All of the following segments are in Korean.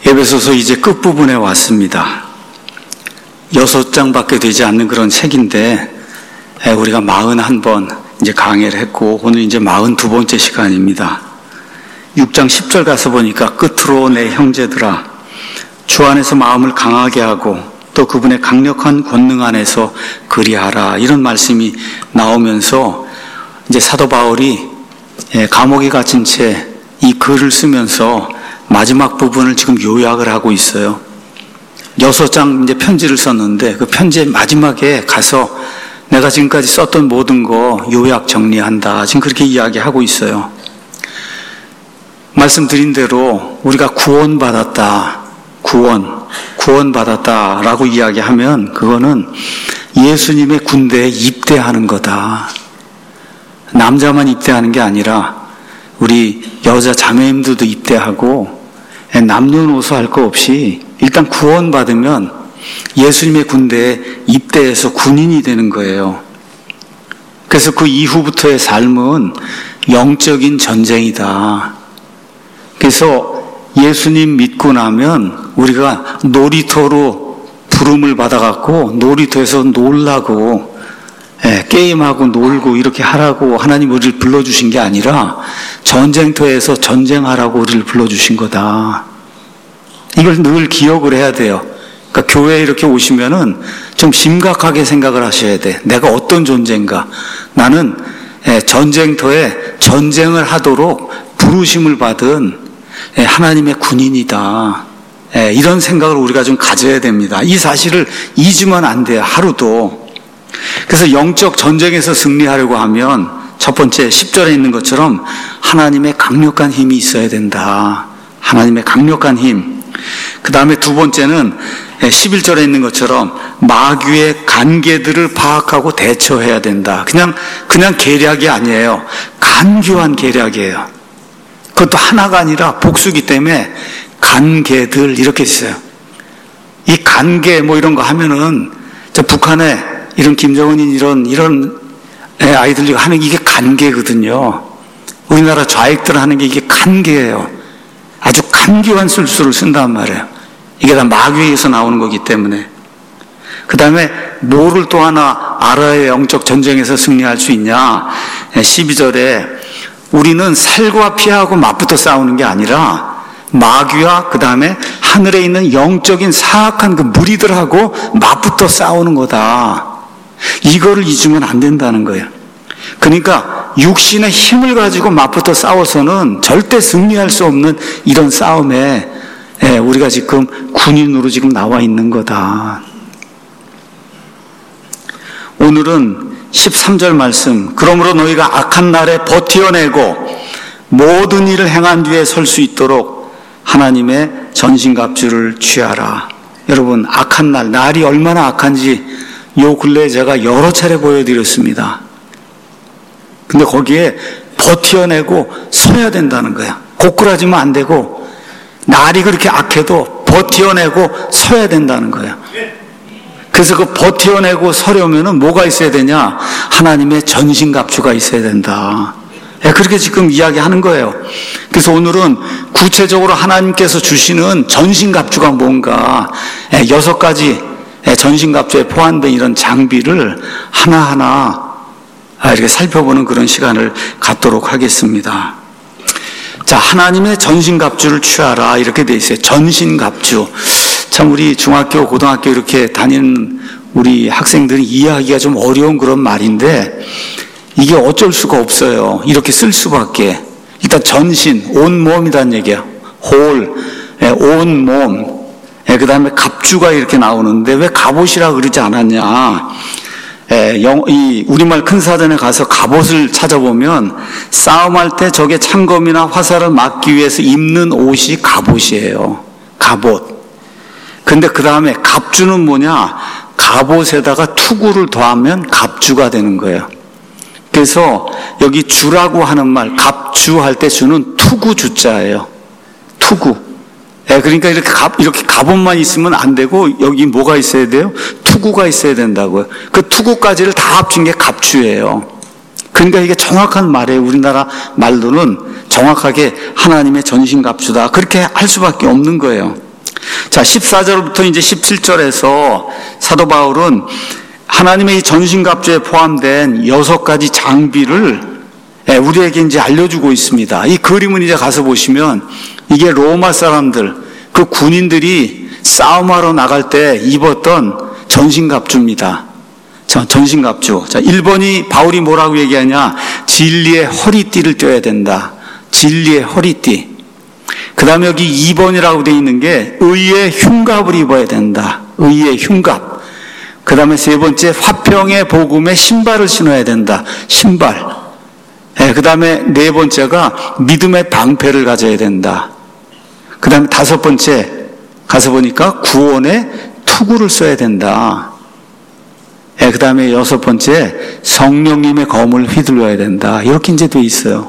에베소서 이제 끝부분에 왔습니다. 6장밖에 되지 않는 그런 책인데 우리가 41번 이제 강의를 했고 오늘 이제 42번째 시간입니다. 6장 10절 가서 보니까 끝으로 내 형제들아 주 안에서 마음을 강하게 하고 또 그분의 강력한 권능 안에서 그리하라 이런 말씀이 나오면서 이제 사도 바울이 감옥에 갇힌 채 이 글을 쓰면서 마지막 부분을 지금 요약을 하고 있어요. 6장 이제 편지를 썼는데 그 편지의 마지막에 가서 내가 지금까지 썼던 모든 거 요약 정리한다. 지금 그렇게 이야기하고 있어요. 말씀드린 대로 우리가 구원받았다. 구원받았다라고 이야기하면 그거는 예수님의 군대에 입대하는 거다. 남자만 입대하는 게 아니라 우리 여자 자매님들도 입대하고 남녀노소 할 거 없이 일단 구원받으면 예수님의 군대에 입대해서 군인이 되는 거예요. 그래서 그 이후부터의 삶은 영적인 전쟁이다. 그래서 예수님 믿고 나면 우리가 놀이터로 부름을 받아갖고 놀이터에서 놀라고 게임하고 놀고 이렇게 하라고 하나님 우리를 불러주신 게 아니라 전쟁터에서 전쟁하라고 우리를 불러주신 거다. 이걸 늘 기억을 해야 돼요. 그러니까 교회에 이렇게 오시면은 좀 심각하게 생각을 하셔야 돼. 내가 어떤 존재인가. 나는 전쟁터에 전쟁을 하도록 부르심을 받은 하나님의 군인이다. 이런 생각을 우리가 좀 가져야 됩니다. 이 사실을 잊으면 안 돼요. 하루도. 그래서 영적 전쟁에서 승리하려고 하면 첫 번째 10절에 있는 것처럼 하나님의 강력한 힘이 있어야 된다. 하나님의 강력한 힘. 그 다음에 두 번째는 11절에 있는 것처럼 마귀의 간계들을 파악하고 대처해야 된다. 그냥 계략이 아니에요. 간교한 계략이에요. 그것도 하나가 아니라 복수기 때문에 간계들 이렇게 있어요. 이 간계 뭐 이런 거 하면은 저 북한에 이런 김정은이 이런 아이들이 하는 게 이게 간계거든요. 우리나라 좌익들 하는 게 이게 간계예요. 아주 간교한 술수를 쓴단 말이에요. 이게 다 마귀에서 나오는 거기 때문에. 그 다음에 뭐를 또 하나 알아야 영적 전쟁에서 승리할 수 있냐. 12절에 우리는 살과 피하고 맞붙어 싸우는 게 아니라 마귀와 그 다음에 하늘에 있는 영적인 사악한 그 무리들하고 맞붙어 싸우는 거다. 이거를 잊으면 안 된다는 거예요. 그러니까 육신의 힘을 가지고 맞붙어 싸워서는 절대 승리할 수 없는 이런 싸움에 우리가 지금 군인으로 지금 나와 있는 거다. 오늘은 13절 말씀. 그러므로 너희가 악한 날에 버티어내고 모든 일을 행한 뒤에 설 수 있도록 하나님의 전신갑주를 취하라. 여러분, 악한 날이 얼마나 악한지 요 근래에 제가 여러 차례 보여드렸습니다. 근데 거기에 버텨내고 서야 된다는 거야. 고꾸라지면 안 되고 날이 그렇게 악해도 버텨내고 서야 된다는 거야. 그래서 그 버텨내고 서려면은 뭐가 있어야 되냐? 하나님의 전신갑주가 있어야 된다. 그렇게 지금 이야기하는 거예요. 그래서 오늘은 구체적으로 하나님께서 주시는 전신갑주가 뭔가 6가지 전신갑주에 포함된 이런 장비를 하나하나 이렇게 살펴보는 그런 시간을 갖도록 하겠습니다. 자, 하나님의 전신갑주를 취하라 이렇게 돼 있어요. 전신갑주. 참 우리 중학교, 고등학교 이렇게 다니는 우리 학생들이 이해하기가 좀 어려운 그런 말인데 이게 어쩔 수가 없어요. 이렇게 쓸 수밖에. 일단 전신, 온몸이란 얘기야. 온몸. 그 다음에 갑주가 이렇게 나오는데 왜 갑옷이라 그러지 않았냐. 이 우리말 큰 사전에 가서 갑옷을 찾아보면 싸움할 때 적의 창검이나 화살을 막기 위해서 입는 옷이 갑옷이에요. 갑옷. 근데 그 다음에 갑주는 뭐냐. 갑옷에다가 투구를 더하면 갑주가 되는 거예요. 그래서 여기 주라고 하는 말, 갑주 할 때 주는 투구 주자예요. 투구. 그러니까 이렇게 갑옷만 있으면 안 되고 여기 뭐가 있어야 돼요? 투구가 있어야 된다고요. 그 투구까지를 다 합친 게 갑주예요. 그러니까 이게 정확한 말이에요. 우리나라 말로는 정확하게 하나님의 전신갑주다. 그렇게 할 수밖에 없는 거예요. 자, 14절부터 이제 17절에서 사도 바울은 하나님의 이 전신갑주에 포함된 6가지 장비를 우리에게 이제 알려주고 있습니다. 이 그림은 이제 가서 보시면 이게 로마 사람들, 그 군인들이 싸움하러 나갈 때 입었던 전신갑주입니다. 자, 전신갑주. 자, 1번이 바울이 뭐라고 얘기하냐? 진리의 허리띠를 떼야 된다. 진리의 허리띠. 그 다음에 여기 2번이라고 되어 있는 게 의의 흉갑을 입어야 된다. 의의 흉갑. 그 다음에 3번째 화평의 복음의 신발을 신어야 된다. 신발. 그 다음에 4번째가 믿음의 방패를 가져야 된다. 그 다음에 5번째 가서 보니까 구원의 투구를 써야 된다. 그 다음에 6번째 성령님의 검을 휘둘러야 된다. 이렇게 이제 돼 있어요.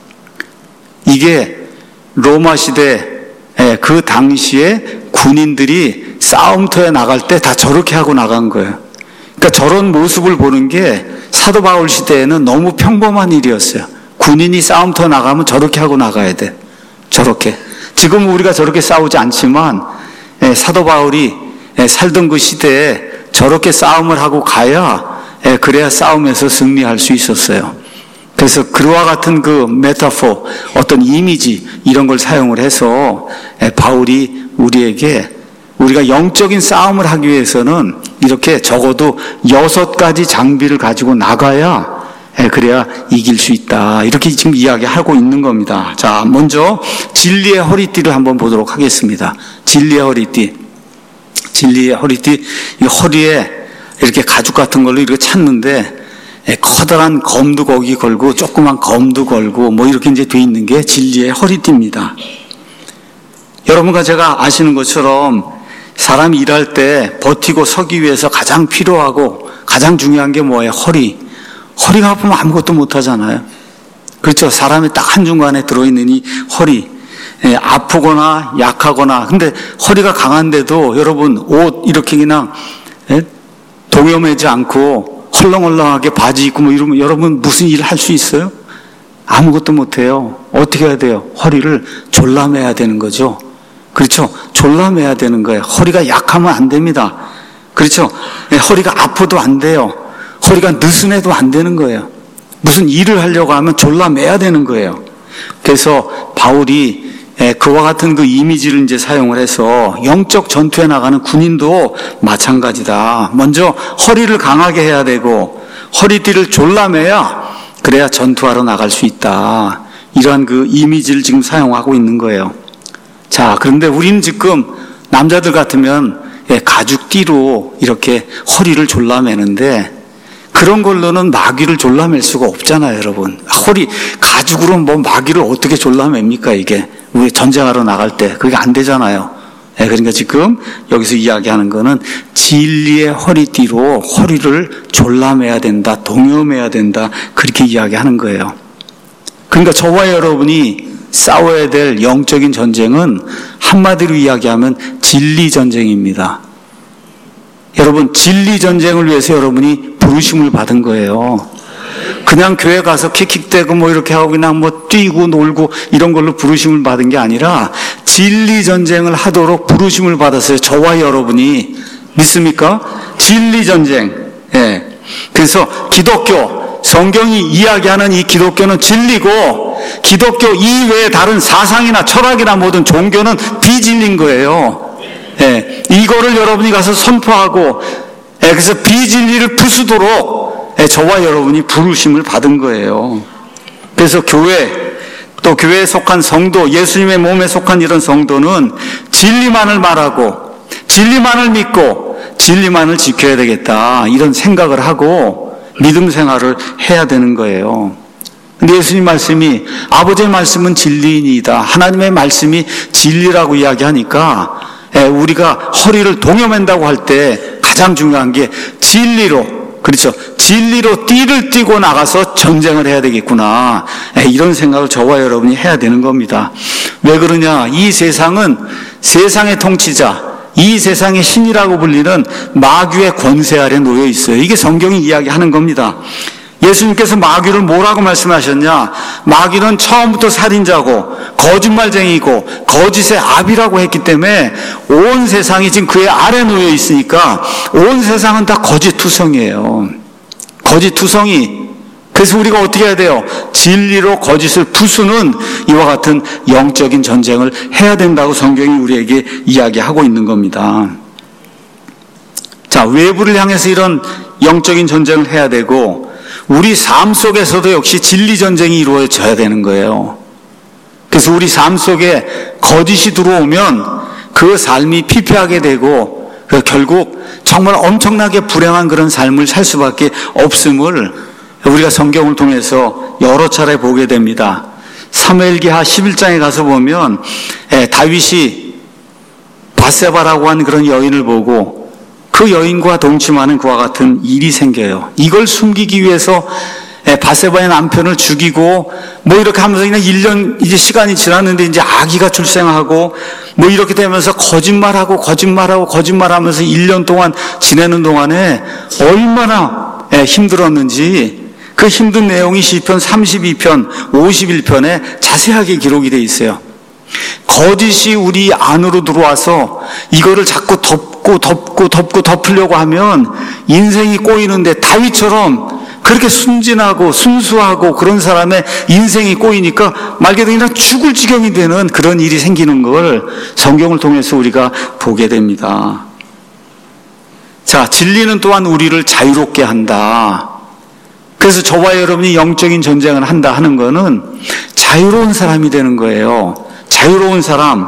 이게 로마 시대 그 당시에 군인들이 싸움터에 나갈 때 다 저렇게 하고 나간 거예요. 그러니까 저런 모습을 보는 게 사도 바울 시대에는 너무 평범한 일이었어요. 군인이 싸움터 나가면 저렇게 하고 나가야 돼. 저렇게. 지금 우리가 저렇게 싸우지 않지만 사도 바울이 살던 그 시대에 저렇게 싸움을 하고 가야 그래야 싸움에서 승리할 수 있었어요. 그래서 그와 같은 그 메타포, 어떤 이미지 이런 걸 사용을 해서 바울이 우리에게 우리가 영적인 싸움을 하기 위해서는 이렇게 적어도 6가지 장비를 가지고 나가야 그래야 이길 수 있다. 이렇게 지금 이야기하고 있는 겁니다. 자, 먼저 진리의 허리띠를 한번 보도록 하겠습니다. 진리의 허리띠. 진리의 허리띠, 이 허리에 이렇게 가죽 같은 걸로 이렇게 찾는데 커다란 검도 거기 걸고 조그만 검도 걸고 뭐 이렇게 이제 돼 있는 게 진리의 허리띠입니다. 여러분과 제가 아시는 것처럼 사람이 일할 때 버티고 서기 위해서 가장 필요하고 가장 중요한 게 뭐예요? 허리. 허리가 아프면 아무것도 못 하잖아요. 그렇죠? 사람이 딱 한중간에 들어있는 이 허리. 아프거나 약하거나, 근데 허리가 강한데도 여러분 옷 이렇게 그냥 동여매지 않고 헐렁헐렁하게 바지 입고 뭐 이러면 여러분 무슨 일을 할 수 있어요? 아무것도 못해요. 어떻게 해야 돼요? 허리를 졸라매야 되는 거죠. 그렇죠? 졸라매야 되는 거예요. 허리가 약하면 안 됩니다. 그렇죠? 허리가 아파도 안 돼요. 허리가 느슨해도 안 되는 거예요. 무슨 일을 하려고 하면 졸라매야 되는 거예요. 그래서 바울이 그와 같은 그 이미지를 이제 사용을 해서 영적 전투에 나가는 군인도 마찬가지다. 먼저 허리를 강하게 해야 되고 허리띠를 졸라매야 그래야 전투하러 나갈 수 있다. 이러한 그 이미지를 지금 사용하고 있는 거예요. 자, 그런데 우리는 지금 남자들 같으면 가죽띠로 이렇게 허리를 졸라매는데 그런 걸로는 마귀를 졸라맬 수가 없잖아요, 여러분. 허리, 가죽으로 뭐 마귀를 어떻게 졸라맵니까, 이게. 우리 전쟁하러 나갈 때. 그게 안 되잖아요. 그러니까 지금 여기서 이야기하는 거는 진리의 허리띠로 허리를 졸라매야 된다, 동여매야 된다, 그렇게 이야기하는 거예요. 그러니까 저와 여러분이 싸워야 될 영적인 전쟁은 한마디로 이야기하면 진리 전쟁입니다. 여러분, 진리 전쟁을 위해서 여러분이 부르심을 받은 거예요. 그냥 교회 가서 킥킥대고 뭐 이렇게 하고 그냥 뭐 뛰고 놀고 이런 걸로 부르심을 받은 게 아니라 진리 전쟁을 하도록 부르심을 받았어요. 저와 여러분이. 믿습니까? 진리 전쟁. 그래서 기독교, 성경이 이야기하는 이 기독교는 진리고 기독교 이외에 다른 사상이나 철학이나 모든 종교는 비진리인 거예요. 이거를 여러분이 가서 선포하고 그래서 비진리를 부수도록 저와 여러분이 부르심을 받은 거예요. 그래서 교회, 또 교회에 속한 성도, 예수님의 몸에 속한 이런 성도는 진리만을 말하고 진리만을 믿고 진리만을 지켜야 되겠다, 이런 생각을 하고 믿음 생활을 해야 되는 거예요. 근데 예수님 말씀이 아버지의 말씀은 진리이니이다, 하나님의 말씀이 진리라고 이야기하니까 우리가 허리를 동여맨다고 할 때 가장 중요한 게 진리로, 그렇죠, 진리로 띠를 띠고 나가서 전쟁을 해야 되겠구나, 이런 생각을 저와 여러분이 해야 되는 겁니다. 왜 그러냐, 이 세상은 세상의 통치자, 이 세상의 신이라고 불리는 마귀의 권세 아래 놓여 있어요. 이게 성경이 이야기하는 겁니다. 예수님께서 마귀를 뭐라고 말씀하셨냐? 마귀는 처음부터 살인자고 거짓말쟁이고 거짓의 압이라고 했기 때문에 온 세상이 지금 그의 아래 놓여 있으니까 온 세상은 다 거짓투성이에요. 거짓투성이. 그래서 우리가 어떻게 해야 돼요? 진리로 거짓을 부수는 이와 같은 영적인 전쟁을 해야 된다고 성경이 우리에게 이야기하고 있는 겁니다. 자, 외부를 향해서 이런 영적인 전쟁을 해야 되고 우리 삶 속에서도 역시 진리 전쟁이 이루어져야 되는 거예요. 그래서 우리 삶 속에 거짓이 들어오면 그 삶이 피폐하게 되고 결국 정말 엄청나게 불행한 그런 삶을 살 수밖에 없음을 우리가 성경을 통해서 여러 차례 보게 됩니다. 사무엘기하 11장에 가서 보면 다윗이 밧세바라고 하는 그런 여인을 보고 그 여인과 동침하는 그와 같은 일이 생겨요. 이걸 숨기기 위해서 밧세바의 남편을 죽이고 뭐 이렇게 하면서 그냥 1년 이제 시간이 지났는데 이제 아기가 출생하고 뭐 이렇게 되면서 거짓말하면서 1년 동안 지내는 동안에 얼마나 힘들었는지 그 힘든 내용이 시편 32편, 51편에 자세하게 기록이 되어 있어요. 거짓이 우리 안으로 들어와서 이거를 자꾸 덮으려고 하면 인생이 꼬이는데 다윗처럼 그렇게 순진하고 순수하고 그런 사람의 인생이 꼬이니까 말 그대로 그냥 죽을 지경이 되는 그런 일이 생기는 걸 성경을 통해서 우리가 보게 됩니다. 자, 진리는 또한 우리를 자유롭게 한다. 그래서 저와 여러분이 영적인 전쟁을 한다 하는 거는 자유로운 사람이 되는 거예요. 자유로운 사람.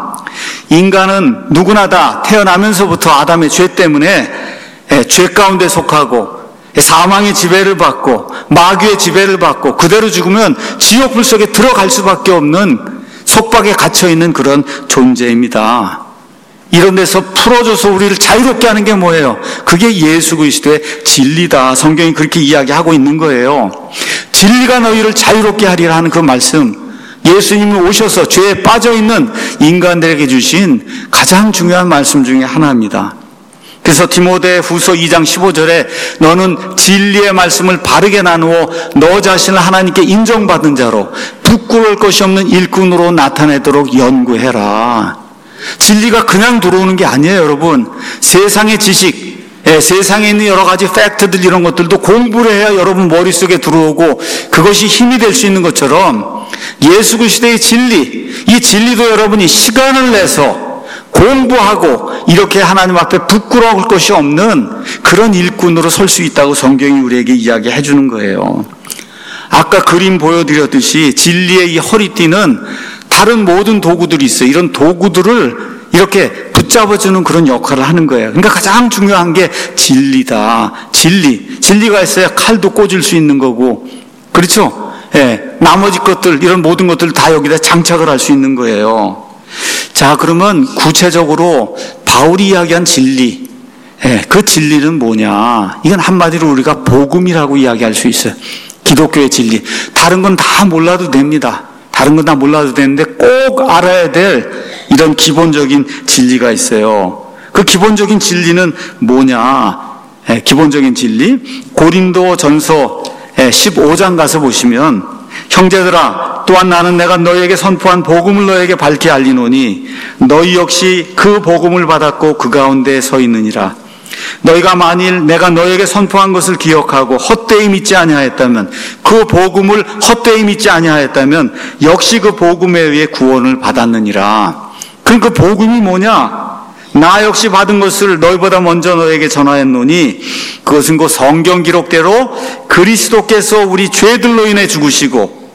인간은 누구나 다 태어나면서부터 아담의 죄 때문에 죄 가운데 속하고 사망의 지배를 받고 마귀의 지배를 받고 그대로 죽으면 지옥불 속에 들어갈 수밖에 없는 속박에 갇혀있는 그런 존재입니다. 이런 데서 풀어줘서 우리를 자유롭게 하는 게 뭐예요? 그게 예수 그리스도의 진리다. 성경이 그렇게 이야기하고 있는 거예요. 진리가 너희를 자유롭게 하리라 하는 그 말씀, 예수님이 오셔서 죄에 빠져있는 인간들에게 주신 가장 중요한 말씀 중에 하나입니다. 그래서 디모데 후서 2장 15절에 너는 진리의 말씀을 바르게 나누어 너 자신을 하나님께 인정받은 자로 부끄러울 것이 없는 일꾼으로 나타내도록 연구해라. 진리가 그냥 들어오는 게 아니에요, 여러분. 세상의 지식, 세상에 있는 여러 가지 팩트들 이런 것들도 공부를 해야 여러분 머릿속에 들어오고 그것이 힘이 될 수 있는 것처럼 예수 그리스도의 진리, 이 진리도 여러분이 시간을 내서 공부하고 이렇게 하나님 앞에 부끄러울 것이 없는 그런 일꾼으로 설 수 있다고 성경이 우리에게 이야기해 주는 거예요. 아까 그림 보여드렸듯이 진리의 이 허리띠는 다른 모든 도구들이 있어요. 이런 도구들을 이렇게 붙잡아주는 그런 역할을 하는 거예요. 그러니까 가장 중요한 게 진리다. 진리가 있어야 칼도 꽂을 수 있는 거고, 그렇죠? 나머지 것들, 이런 모든 것들을 다 여기다 장착을 할 수 있는 거예요. 자, 그러면 구체적으로 바울이 이야기한 진리, 그 진리는 뭐냐? 이건 한마디로 우리가 복음이라고 이야기할 수 있어요. 기독교의 진리. 다른 건 다 몰라도 됩니다. 다른 건 다 몰라도 되는데 꼭 알아야 될 이런 기본적인 진리가 있어요. 그 기본적인 진리는 뭐냐? 기본적인 진리, 고린도 전서 15장 가서 보시면, 형제들아, 또한 나는 내가 너희에게 선포한 복음을 너희에게 밝히 알리노니 너희 역시 그 복음을 받았고 그 가운데 서 있느니라. 너희가 만일 내가 너희에게 선포한 것을 기억하고 헛되이 믿지 아니하였다면, 그 복음을 헛되이 믿지 아니하였다면 역시 그 복음에 의해 구원을 받았느니라. 그럼 그 복음이 뭐냐? 나 역시 받은 것을 너희보다 먼저 너희에게 전하였노니 그것은 그 성경 기록대로 그리스도께서 우리 죄들로 인해 죽으시고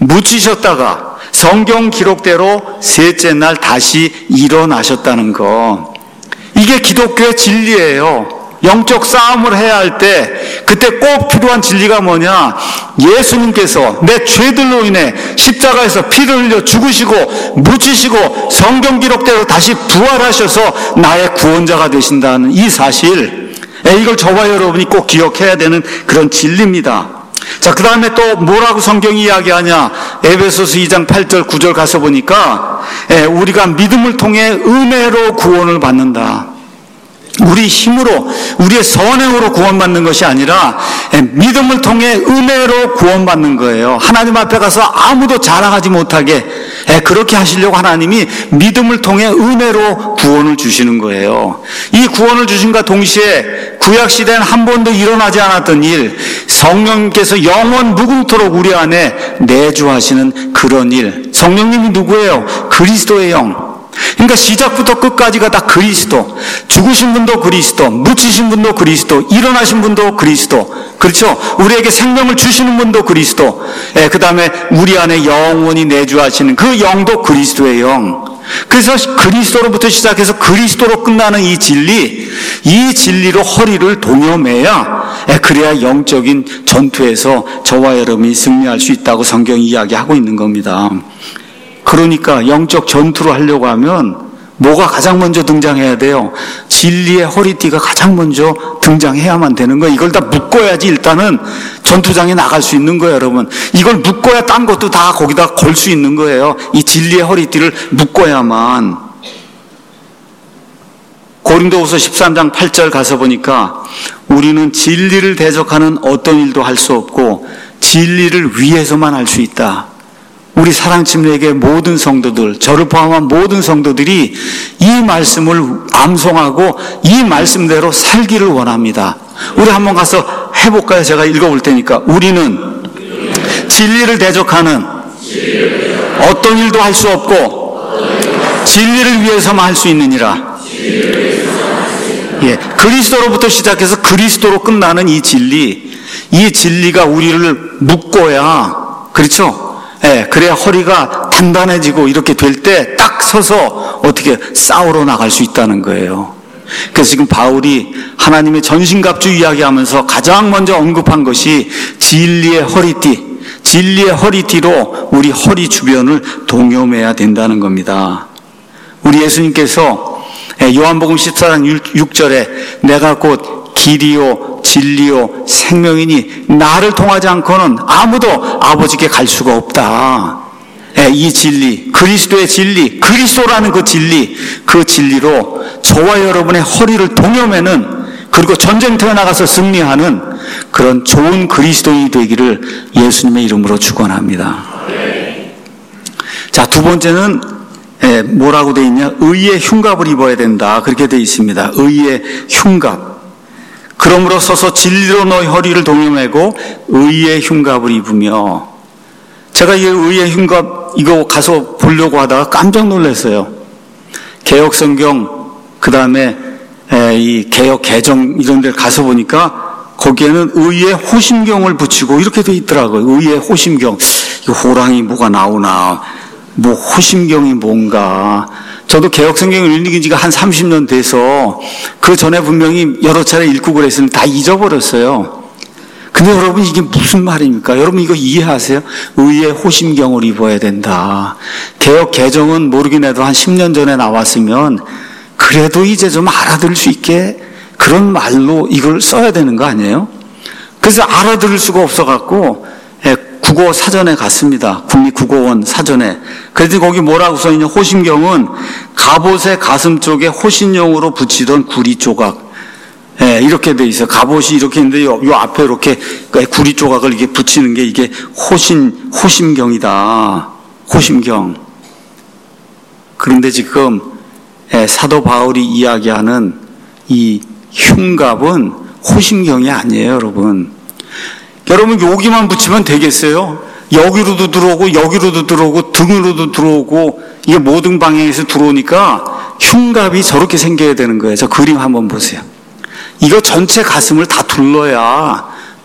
묻히셨다가 성경 기록대로 셋째 날 다시 일어나셨다는 거. 이게 기독교의 진리예요. 영적 싸움을 해야 할 때 그때 꼭 필요한 진리가 뭐냐? 예수님께서 내 죄들로 인해 십자가에서 피를 흘려 죽으시고 묻히시고 성경 기록대로 다시 부활하셔서 나의 구원자가 되신다는 이 사실, 이걸 저와 여러분이 꼭 기억해야 되는 그런 진리입니다. 자, 그 다음에 또 뭐라고 성경이 이야기하냐? 에베소서 2장 8절 9절 가서 보니까 우리가 믿음을 통해 은혜로 구원을 받는다. 우리 힘으로, 우리의 선행으로 구원받는 것이 아니라 믿음을 통해 은혜로 구원받는 거예요. 하나님 앞에 가서 아무도 자랑하지 못하게 그렇게 하시려고 하나님이 믿음을 통해 은혜로 구원을 주시는 거예요. 이 구원을 주신과 동시에 구약시대는 한 번도 일어나지 않았던 일, 성령님께서 영원 무궁토록 우리 안에 내주하시는 그런 일. 성령님이 누구예요? 그리스도의 영. 그러니까 시작부터 끝까지가 다 그리스도. 죽으신 분도 그리스도, 묻히신 분도 그리스도, 일어나신 분도 그리스도. 그렇죠? 우리에게 생명을 주시는 분도 그리스도. 그 다음에 우리 안에 영원히 내주하시는 그 영도 그리스도의 영. 그래서 그리스도로부터 시작해서 그리스도로 끝나는 이 진리로 허리를 동여매야 그래야 영적인 전투에서 저와 여러분이 승리할 수 있다고 성경이 이야기하고 있는 겁니다. 그러니까 영적 전투를 하려고 하면 뭐가 가장 먼저 등장해야 돼요? 진리의 허리띠가 가장 먼저 등장해야만 되는 거예요. 이걸 다 묶어야지 일단은 전투장에 나갈 수 있는 거예요, 여러분. 이걸 묶어야 딴 것도 다 거기다 걸 수 있는 거예요. 이 진리의 허리띠를 묶어야만. 고린도후서 13장 8절 가서 보니까 우리는 진리를 대적하는 어떤 일도 할 수 없고 진리를 위해서만 할 수 있다. 우리 사랑침례교회 모든 성도들, 저를 포함한 모든 성도들이 이 말씀을 암송하고 이 말씀대로 살기를 원합니다. 우리 한번 가서 해볼까요? 제가 읽어볼 테니까. 우리는 진리를 대적하는 어떤 일도 할 수 없고 진리를 위해서만 할 수 있느니라. 그리스도로부터 시작해서 그리스도로 끝나는 이 진리가 우리를 묶어야, 그렇죠? 그래야 허리가 단단해지고 이렇게 될 때 딱 서서 어떻게 싸우러 나갈 수 있다는 거예요. 그래서 지금 바울이 하나님의 전신갑주 이야기하면서 가장 먼저 언급한 것이 진리의 허리띠로 우리 허리 주변을 동여매야 된다는 겁니다. 우리 예수님께서 요한복음 14장 6절에 내가 곧 길이요 진리요 생명이니 나를 통하지 않고는 아무도 아버지께 갈 수가 없다. 이 진리, 그리스도의 진리, 그리스도라는 그 진리로 저와 여러분의 허리를 동여매는, 그리고 전쟁터에 나가서 승리하는 그런 좋은 그리스도인이 되기를 예수님의 이름으로 축원합니다. 자, 두 번째는 뭐라고 되어 있냐? 의의 흉갑을 입어야 된다. 그렇게 되어 있습니다. 의의 흉갑. 그러므로 서서 진리로 너희 허리를 동여매고 의의 흉갑을 입으며. 제가 이 의의 흉갑 이거 가서 보려고 하다가 깜짝 놀랐어요. 개혁성경, 그 다음에 이 개혁 개정 이런 데 가서 보니까 거기에는 의의 호심경을 붙이고 이렇게 돼 있더라고요. 의의 호심경. 이 호랑이 뭐가 나오나, 뭐 호심경이 뭔가. 저도 개혁성경을 읽은 지가 한 30년 돼서 그 전에 분명히 여러 차례 읽고 그랬으면 다 잊어버렸어요. 근데 여러분 이게 무슨 말입니까? 여러분 이거 이해하세요? 의의 호심경을 입어야 된다. 개혁 개정은 모르긴 해도 한 10년 전에 나왔으면 그래도 이제 좀 알아들을 수 있게 그런 말로 이걸 써야 되는 거 아니에요? 그래서 알아들을 수가 없어갖고 국어 사전에 갔습니다. 국립국어원 사전에. 그래서 거기 뭐라고 써있냐? 호심경은 갑옷의 가슴 쪽에 호신용으로 붙이던 구리 조각. 이렇게 돼 있어요. 갑옷이 이렇게 있는데 요 앞에 이렇게 구리 조각을 이게 붙이는 게 이게 호심경이다. 호심경. 그런데 지금 사도 바울이 이야기하는 이 흉갑은 호심경이 아니에요, 여러분. 여러분 여기만 붙이면 되겠어요? 여기로도 들어오고 여기로도 들어오고 등으로도 들어오고 이게 모든 방향에서 들어오니까 흉갑이 저렇게 생겨야 되는 거예요. 저 그림 한번 보세요. 이거 전체 가슴을 다 둘러야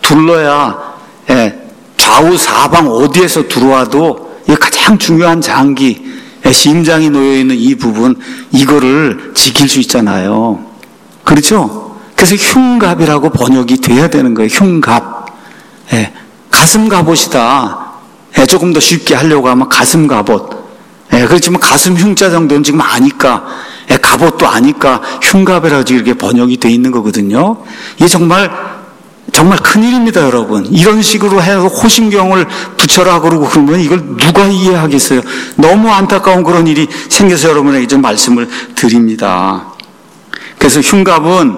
좌우 사방 어디에서 들어와도 이 가장 중요한 장기, 심장이 놓여있는 이 부분, 이거를 지킬 수 있잖아요. 그렇죠? 그래서 흉갑이라고 번역이 돼야 되는 거예요. 흉갑. 가슴 갑옷이다. 조금 더 쉽게 하려고 하면 가슴 갑옷. 그렇지만 가슴 흉자 정도는 지금 아니까, 갑옷도 아니까 흉갑이라고 이렇게 번역이 돼 있는 거거든요. 이게 정말 큰일입니다, 여러분. 이런 식으로 해서 호심경을 붙여라 그러고 그러면 이걸 누가 이해하겠어요? 너무 안타까운 그런 일이 생겨서 여러분에게 좀 말씀을 드립니다. 그래서 흉갑은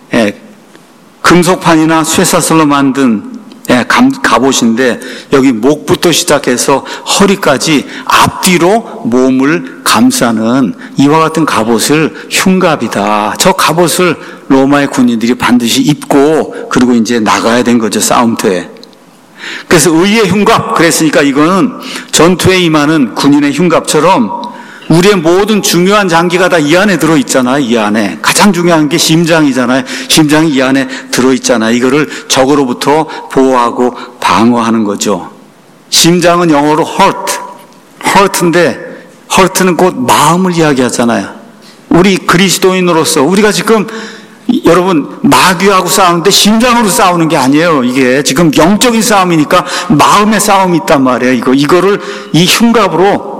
금속판이나 쇠사슬로 만든 갑옷인데 여기 목부터 시작해서 허리까지 앞뒤로 몸을 감싸는 이와 같은 갑옷을 흉갑이다. 저 갑옷을 로마의 군인들이 반드시 입고 그리고 이제 나가야 된 거죠, 싸움터에. 그래서 의의 흉갑, 그랬으니까 이거는 전투에 임하는 군인의 흉갑처럼 우리의 모든 중요한 장기가 다 이 안에 들어있잖아요. 이 안에 가장 중요한 게 심장이잖아요. 심장이 이 안에 들어있잖아요. 이거를 적으로부터 보호하고 방어하는 거죠. 심장은 영어로 heart인데 heart는 곧 마음을 이야기하잖아요. 우리 그리스도인으로서 우리가 지금 여러분 마귀하고 싸우는데 심장으로 싸우는 게 아니에요. 이게 지금 영적인 싸움이니까 마음의 싸움이 있단 말이에요. 이거를 이 흉갑으로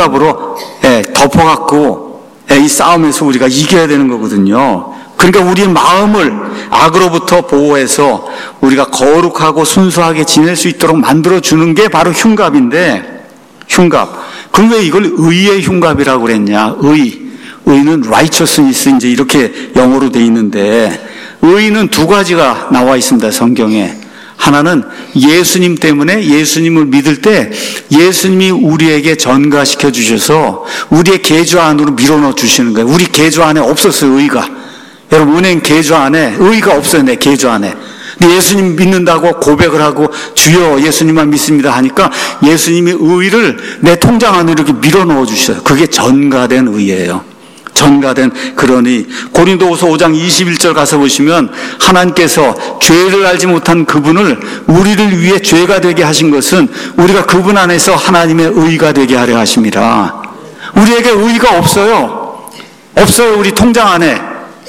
덮어갖고 이 싸움에서 우리가 이겨야 되는 거거든요. 그러니까 우리의 마음을 악으로부터 보호해서 우리가 거룩하고 순수하게 지낼 수 있도록 만들어주는 게 바로 흉갑인데, 흉갑. 그럼 왜 이걸 의의 흉갑이라고 그랬냐? 의는 righteousness 이제 이렇게 영어로 돼 있는데, 의는 두 가지가 나와 있습니다, 성경에. 하나는 예수님 때문에 예수님을 믿을 때 예수님이 우리에게 전가시켜 주셔서 우리의 계좌 안으로 밀어넣어 주시는 거예요. 우리 계좌 안에 없었어요, 의가. 여러분, 은행 계좌 안에 의가 없어요, 내 계좌 안에. 근데 예수님 믿는다고 고백을 하고 주여 예수님만 믿습니다 하니까 예수님이 의를 내 통장 안으로 이렇게 밀어넣어 주셔요. 그게 전가된 의예요. 전가된 그런 의. 고린도후서 5장 21절 가서 보시면 하나님께서 죄를 알지 못한 그분을 우리를 위해 죄가 되게 하신 것은 우리가 그분 안에서 하나님의 의가 되게 하려 하심이라. 우리에게 의가 없어요. 우리 통장 안에.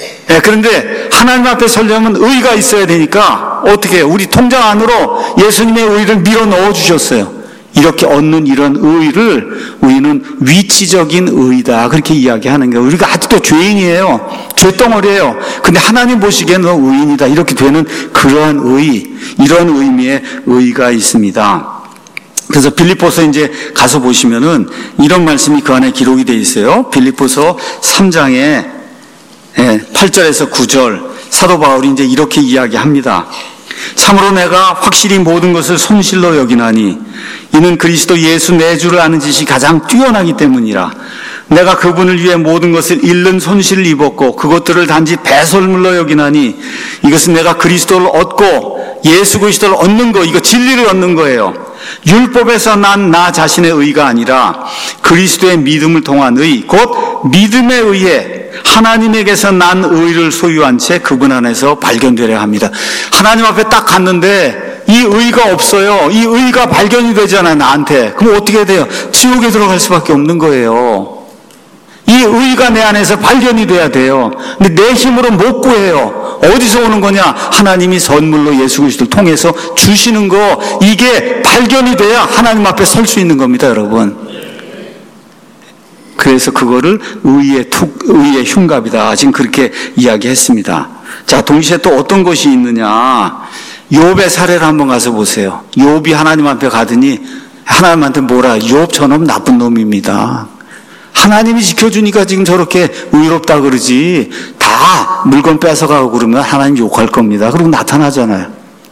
그런데 하나님 앞에 서려면 의가 있어야 되니까 어떻게 해요? 우리 통장 안으로 예수님의 의를 밀어 넣어 주셨어요. 이렇게 얻는 이런 의를 우리는 위치적인 의다, 그렇게 이야기하는 거예요. 우리가 아직도 죄인이에요. 죄덩어리예요. 근데 하나님 보시기에는 너 의인이다, 이렇게 되는 그러한 의, 이런 의미의 의가 있습니다. 그래서 빌립보서 이제 가서 보시면은 이런 말씀이 그 안에 기록이 되어 있어요. 빌립보서 3장에 8절에서 9절 사도 바울이 이제 이렇게 이야기합니다. 참으로 내가 확실히 모든 것을 손실로 여기나니 이는 그리스도 예수 내 주를 아는 지식이 가장 뛰어나기 때문이라. 내가 그분을 위해 모든 것을 잃는 손실을 입었고 그것들을 단지 배설물로 여기나니 이것은 내가 그리스도를 얻고 예수 그리스도를 얻는 거, 이거 진리를 얻는 거예요. 율법에서 난 나 자신의 의가 아니라 그리스도의 믿음을 통한 의, 곧 믿음에 의해 하나님에게서 난 의를 소유한 채 그분 안에서 발견되려 합니다. 하나님 앞에 딱 갔는데 이 의가 없어요. 이 의가 발견이 되잖아요, 나한테. 그럼 어떻게 돼요? 지옥에 들어갈 수밖에 없는 거예요. 이 의가 내 안에서 발견이 돼야 돼요. 근데 내 힘으로 못 구해요. 어디서 오는 거냐? 하나님이 선물로 예수 그리스도를 통해서 주시는 거, 이게 발견이 돼야 하나님 앞에 설 수 있는 겁니다, 여러분. 그래서 그거를 의의 흉갑이다, 지금 그렇게 이야기했습니다. 자, 동시에 또 어떤 것이 있느냐? 욥의 사례를 한번 가서 보세요. 욥이 하나님 앞에 가더니 하나님한테 뭐라? 욥 저놈 나쁜 놈입니다. 하나님이 지켜주니까 지금 저렇게 의롭다 그러지, 다 물건 뺏어가고 그러면 하나님 욕할 겁니다. 그리고 나타나잖아요.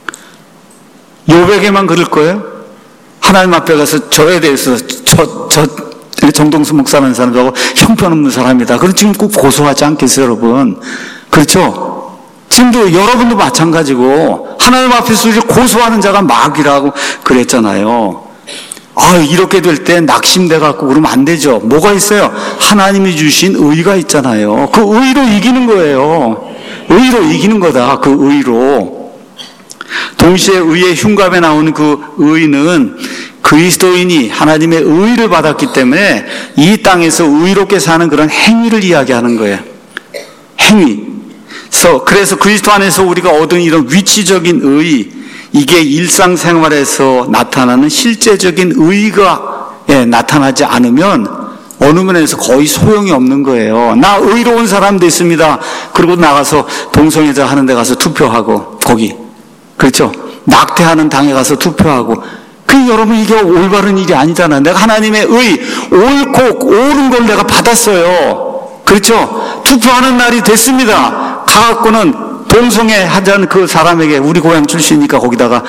욥에게만 그럴 거예요? 하나님 앞에 가서 저에 대해서 정동수 목사라는 사람하고 형편없는 사람이다, 그럼 지금 꼭 고소하지 않겠어요, 여러분? 그렇죠? 지금도 여러분도 마찬가지고 하나님 앞에서 우리를 고소하는 자가 마귀라고 그랬잖아요. 이렇게 될 때 낙심돼 갖고 그러면 안 되죠. 뭐가 있어요? 하나님이 주신 의가 있잖아요. 그 의로 이기는 거예요. 의로 이기는 거다. 그 의로. 동시에 의의 흉갑에 나오는 그 의는 그리스도인이 하나님의 의를 받았기 때문에 이 땅에서 의롭게 사는 그런 행위를 이야기하는 거예요. 행위. 그래서 그리스도 안에서 우리가 얻은 이런 위치적인 의, 이게 일상생활에서 나타나는 실제적인 의가 나타나지 않으면 어느 면에서 거의 소용이 없는 거예요. 나 의로운 사람 됐습니다. 그리고 나가서 동성애자 하는 데 가서 투표하고, 거기, 그렇죠? 낙태하는 당에 가서 투표하고, 여러분, 이게 올바른 일이 아니잖아요. 내가 하나님의 의, 옳은 걸 내가 받았어요. 그렇죠? 투표하는 날이 됐습니다. 가갖고는 동성애 하자는 그 사람에게 우리 고향 출신이니까 거기다가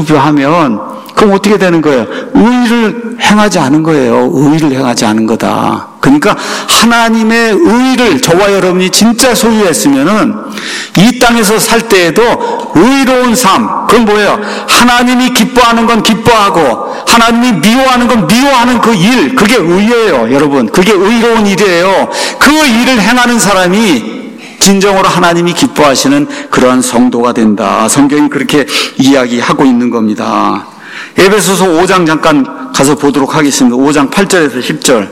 투표하면 그럼 어떻게 되는 거예요? 의를 행하지 않은 거예요. 의를 행하지 않은 거다. 그러니까 하나님의 의를 저와 여러분이 진짜 소유했으면은 이 땅에서 살 때에도 의로운 삶, 그건 뭐예요? 하나님이 기뻐하는 건 기뻐하고 하나님이 미워하는 건 미워하는 그 일, 그게 의예요, 여러분. 그게 의로운 일이에요. 그 일을 행하는 사람이 진정으로 하나님이 기뻐하시는 그러한 성도가 된다. 성경이 그렇게 이야기하고 있는 겁니다. 에베소서 5장 잠깐 가서 보도록 하겠습니다. 5장 8절에서 10절.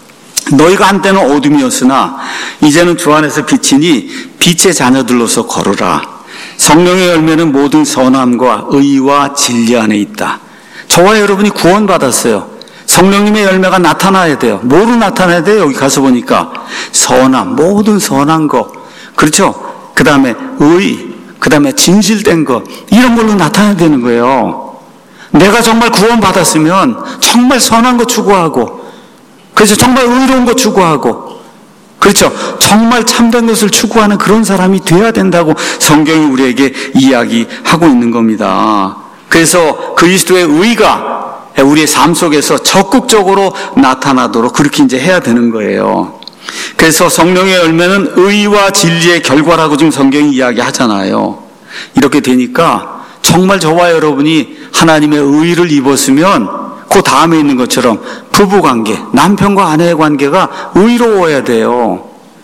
너희가 한때는 어둠이었으나 이제는 주 안에서 빛이니 빛의 자녀들로서 걸으라. 성령의 열매는 모든 선함과 의와 진리 안에 있다. 저와 여러분이 구원받았어요. 성령님의 열매가 나타나야 돼요. 뭐로 나타나야 돼요? 여기 가서 보니까 선함, 모든 선한 것, 그렇죠? 그 다음에 의, 그 다음에 진실된 것, 이런 걸로 나타나야 되는 거예요. 내가 정말 구원받았으면 정말 선한 것 추구하고, 그렇죠? 정말 의로운 것 추구하고, 그렇죠? 정말 참된 것을 추구하는 그런 사람이 돼야 된다고 성경이 우리에게 이야기하고 있는 겁니다. 그래서 그리스도의 의가 우리의 삶 속에서 적극적으로 나타나도록 그렇게 이제 해야 되는 거예요. 그래서 성령의 열매는 의와 진리의 결과라고 지금 성경이 이야기하잖아요. 이렇게 되니까 정말 저와 여러분이 하나님의 의를 입었으면 그 다음에 있는 것처럼 부부관계, 남편과 아내의 관계가 의로워야 돼요.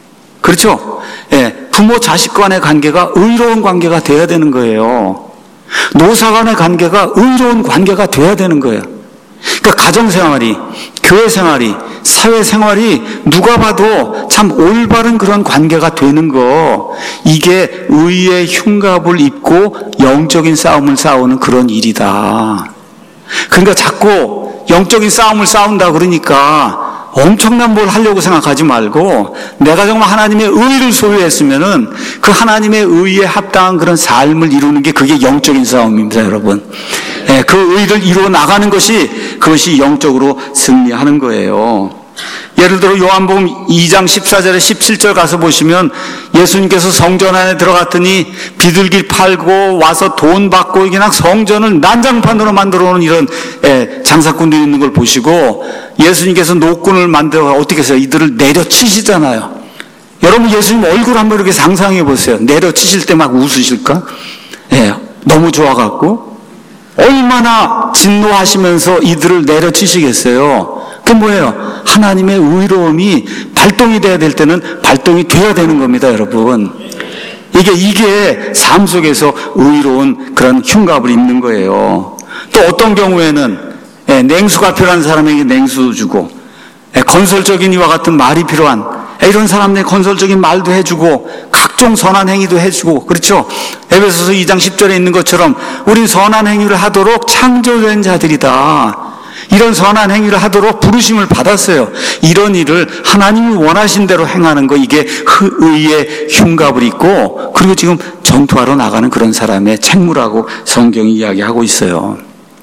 그렇죠? 예, 부모 자식 간의 관계가 의로운 관계가 돼야 되는 거예요. 노사 간의 관계가 의로운 관계가 돼야 되는 거예요. 그러니까 가정생활이, 교회생활이, 사회생활이 누가 봐도 참 올바른 그런 관계가 되는 거, 이게 의의 흉갑을 입고 영적인 싸움을 싸우는 그런 일이다. 그러니까 자꾸 영적인 싸움을 싸운다 그러니까 엄청난 뭘 하려고 생각하지 말고 내가 정말 하나님의 의를 소유했으면은 그 하나님의 의에 합당한 그런 삶을 이루는 게 그게 영적인 싸움입니다, 여러분. 예, 그 의를 이루어 나가는 것이 그것이 영적으로 승리하는 거예요. 예를 들어 요한복음 2장 14절에 17절 가서 보시면 예수님께서 성전 안에 들어갔더니 비둘기 팔고 와서 돈 받고 그냥 성전을 난장판으로 만들어 놓은 이런 장사꾼들이 있는 걸 보시고 예수님께서 노끈을 만들어 어떻게 해서 이들을 내려치시잖아요. 여러분 예수님 얼굴 한번 이렇게 상상해 보세요. 내려치실 때 막 웃으실까? 예, 너무 좋아갖고 얼마나 진노하시면서 이들을 내려치시겠어요. 그게 뭐예요? 하나님의 의로움이 발동이 돼야 될 때는 발동이 돼야 되는 겁니다, 여러분. 이게 삶 속에서 의로운 그런 흉갑을 입는 거예요. 또 어떤 경우에는 냉수가 필요한 사람에게 냉수도 주고, 건설적인 이와 같은 말이 필요한 이런 사람들의 건설적인 말도 해주고 각종 선한 행위도 해주고, 그렇죠? 에베소서 2장 10절에 있는 것처럼 우린 선한 행위를 하도록 창조된 자들이다. 이런 선한 행위를 하도록 부르심을 받았어요. 이런 일을 하나님이 원하신 대로 행하는 거, 이게 의의 흉갑을 입고 그리고 지금 전투하러 나가는 그런 사람의 책무라고 성경이 이야기하고 있어요.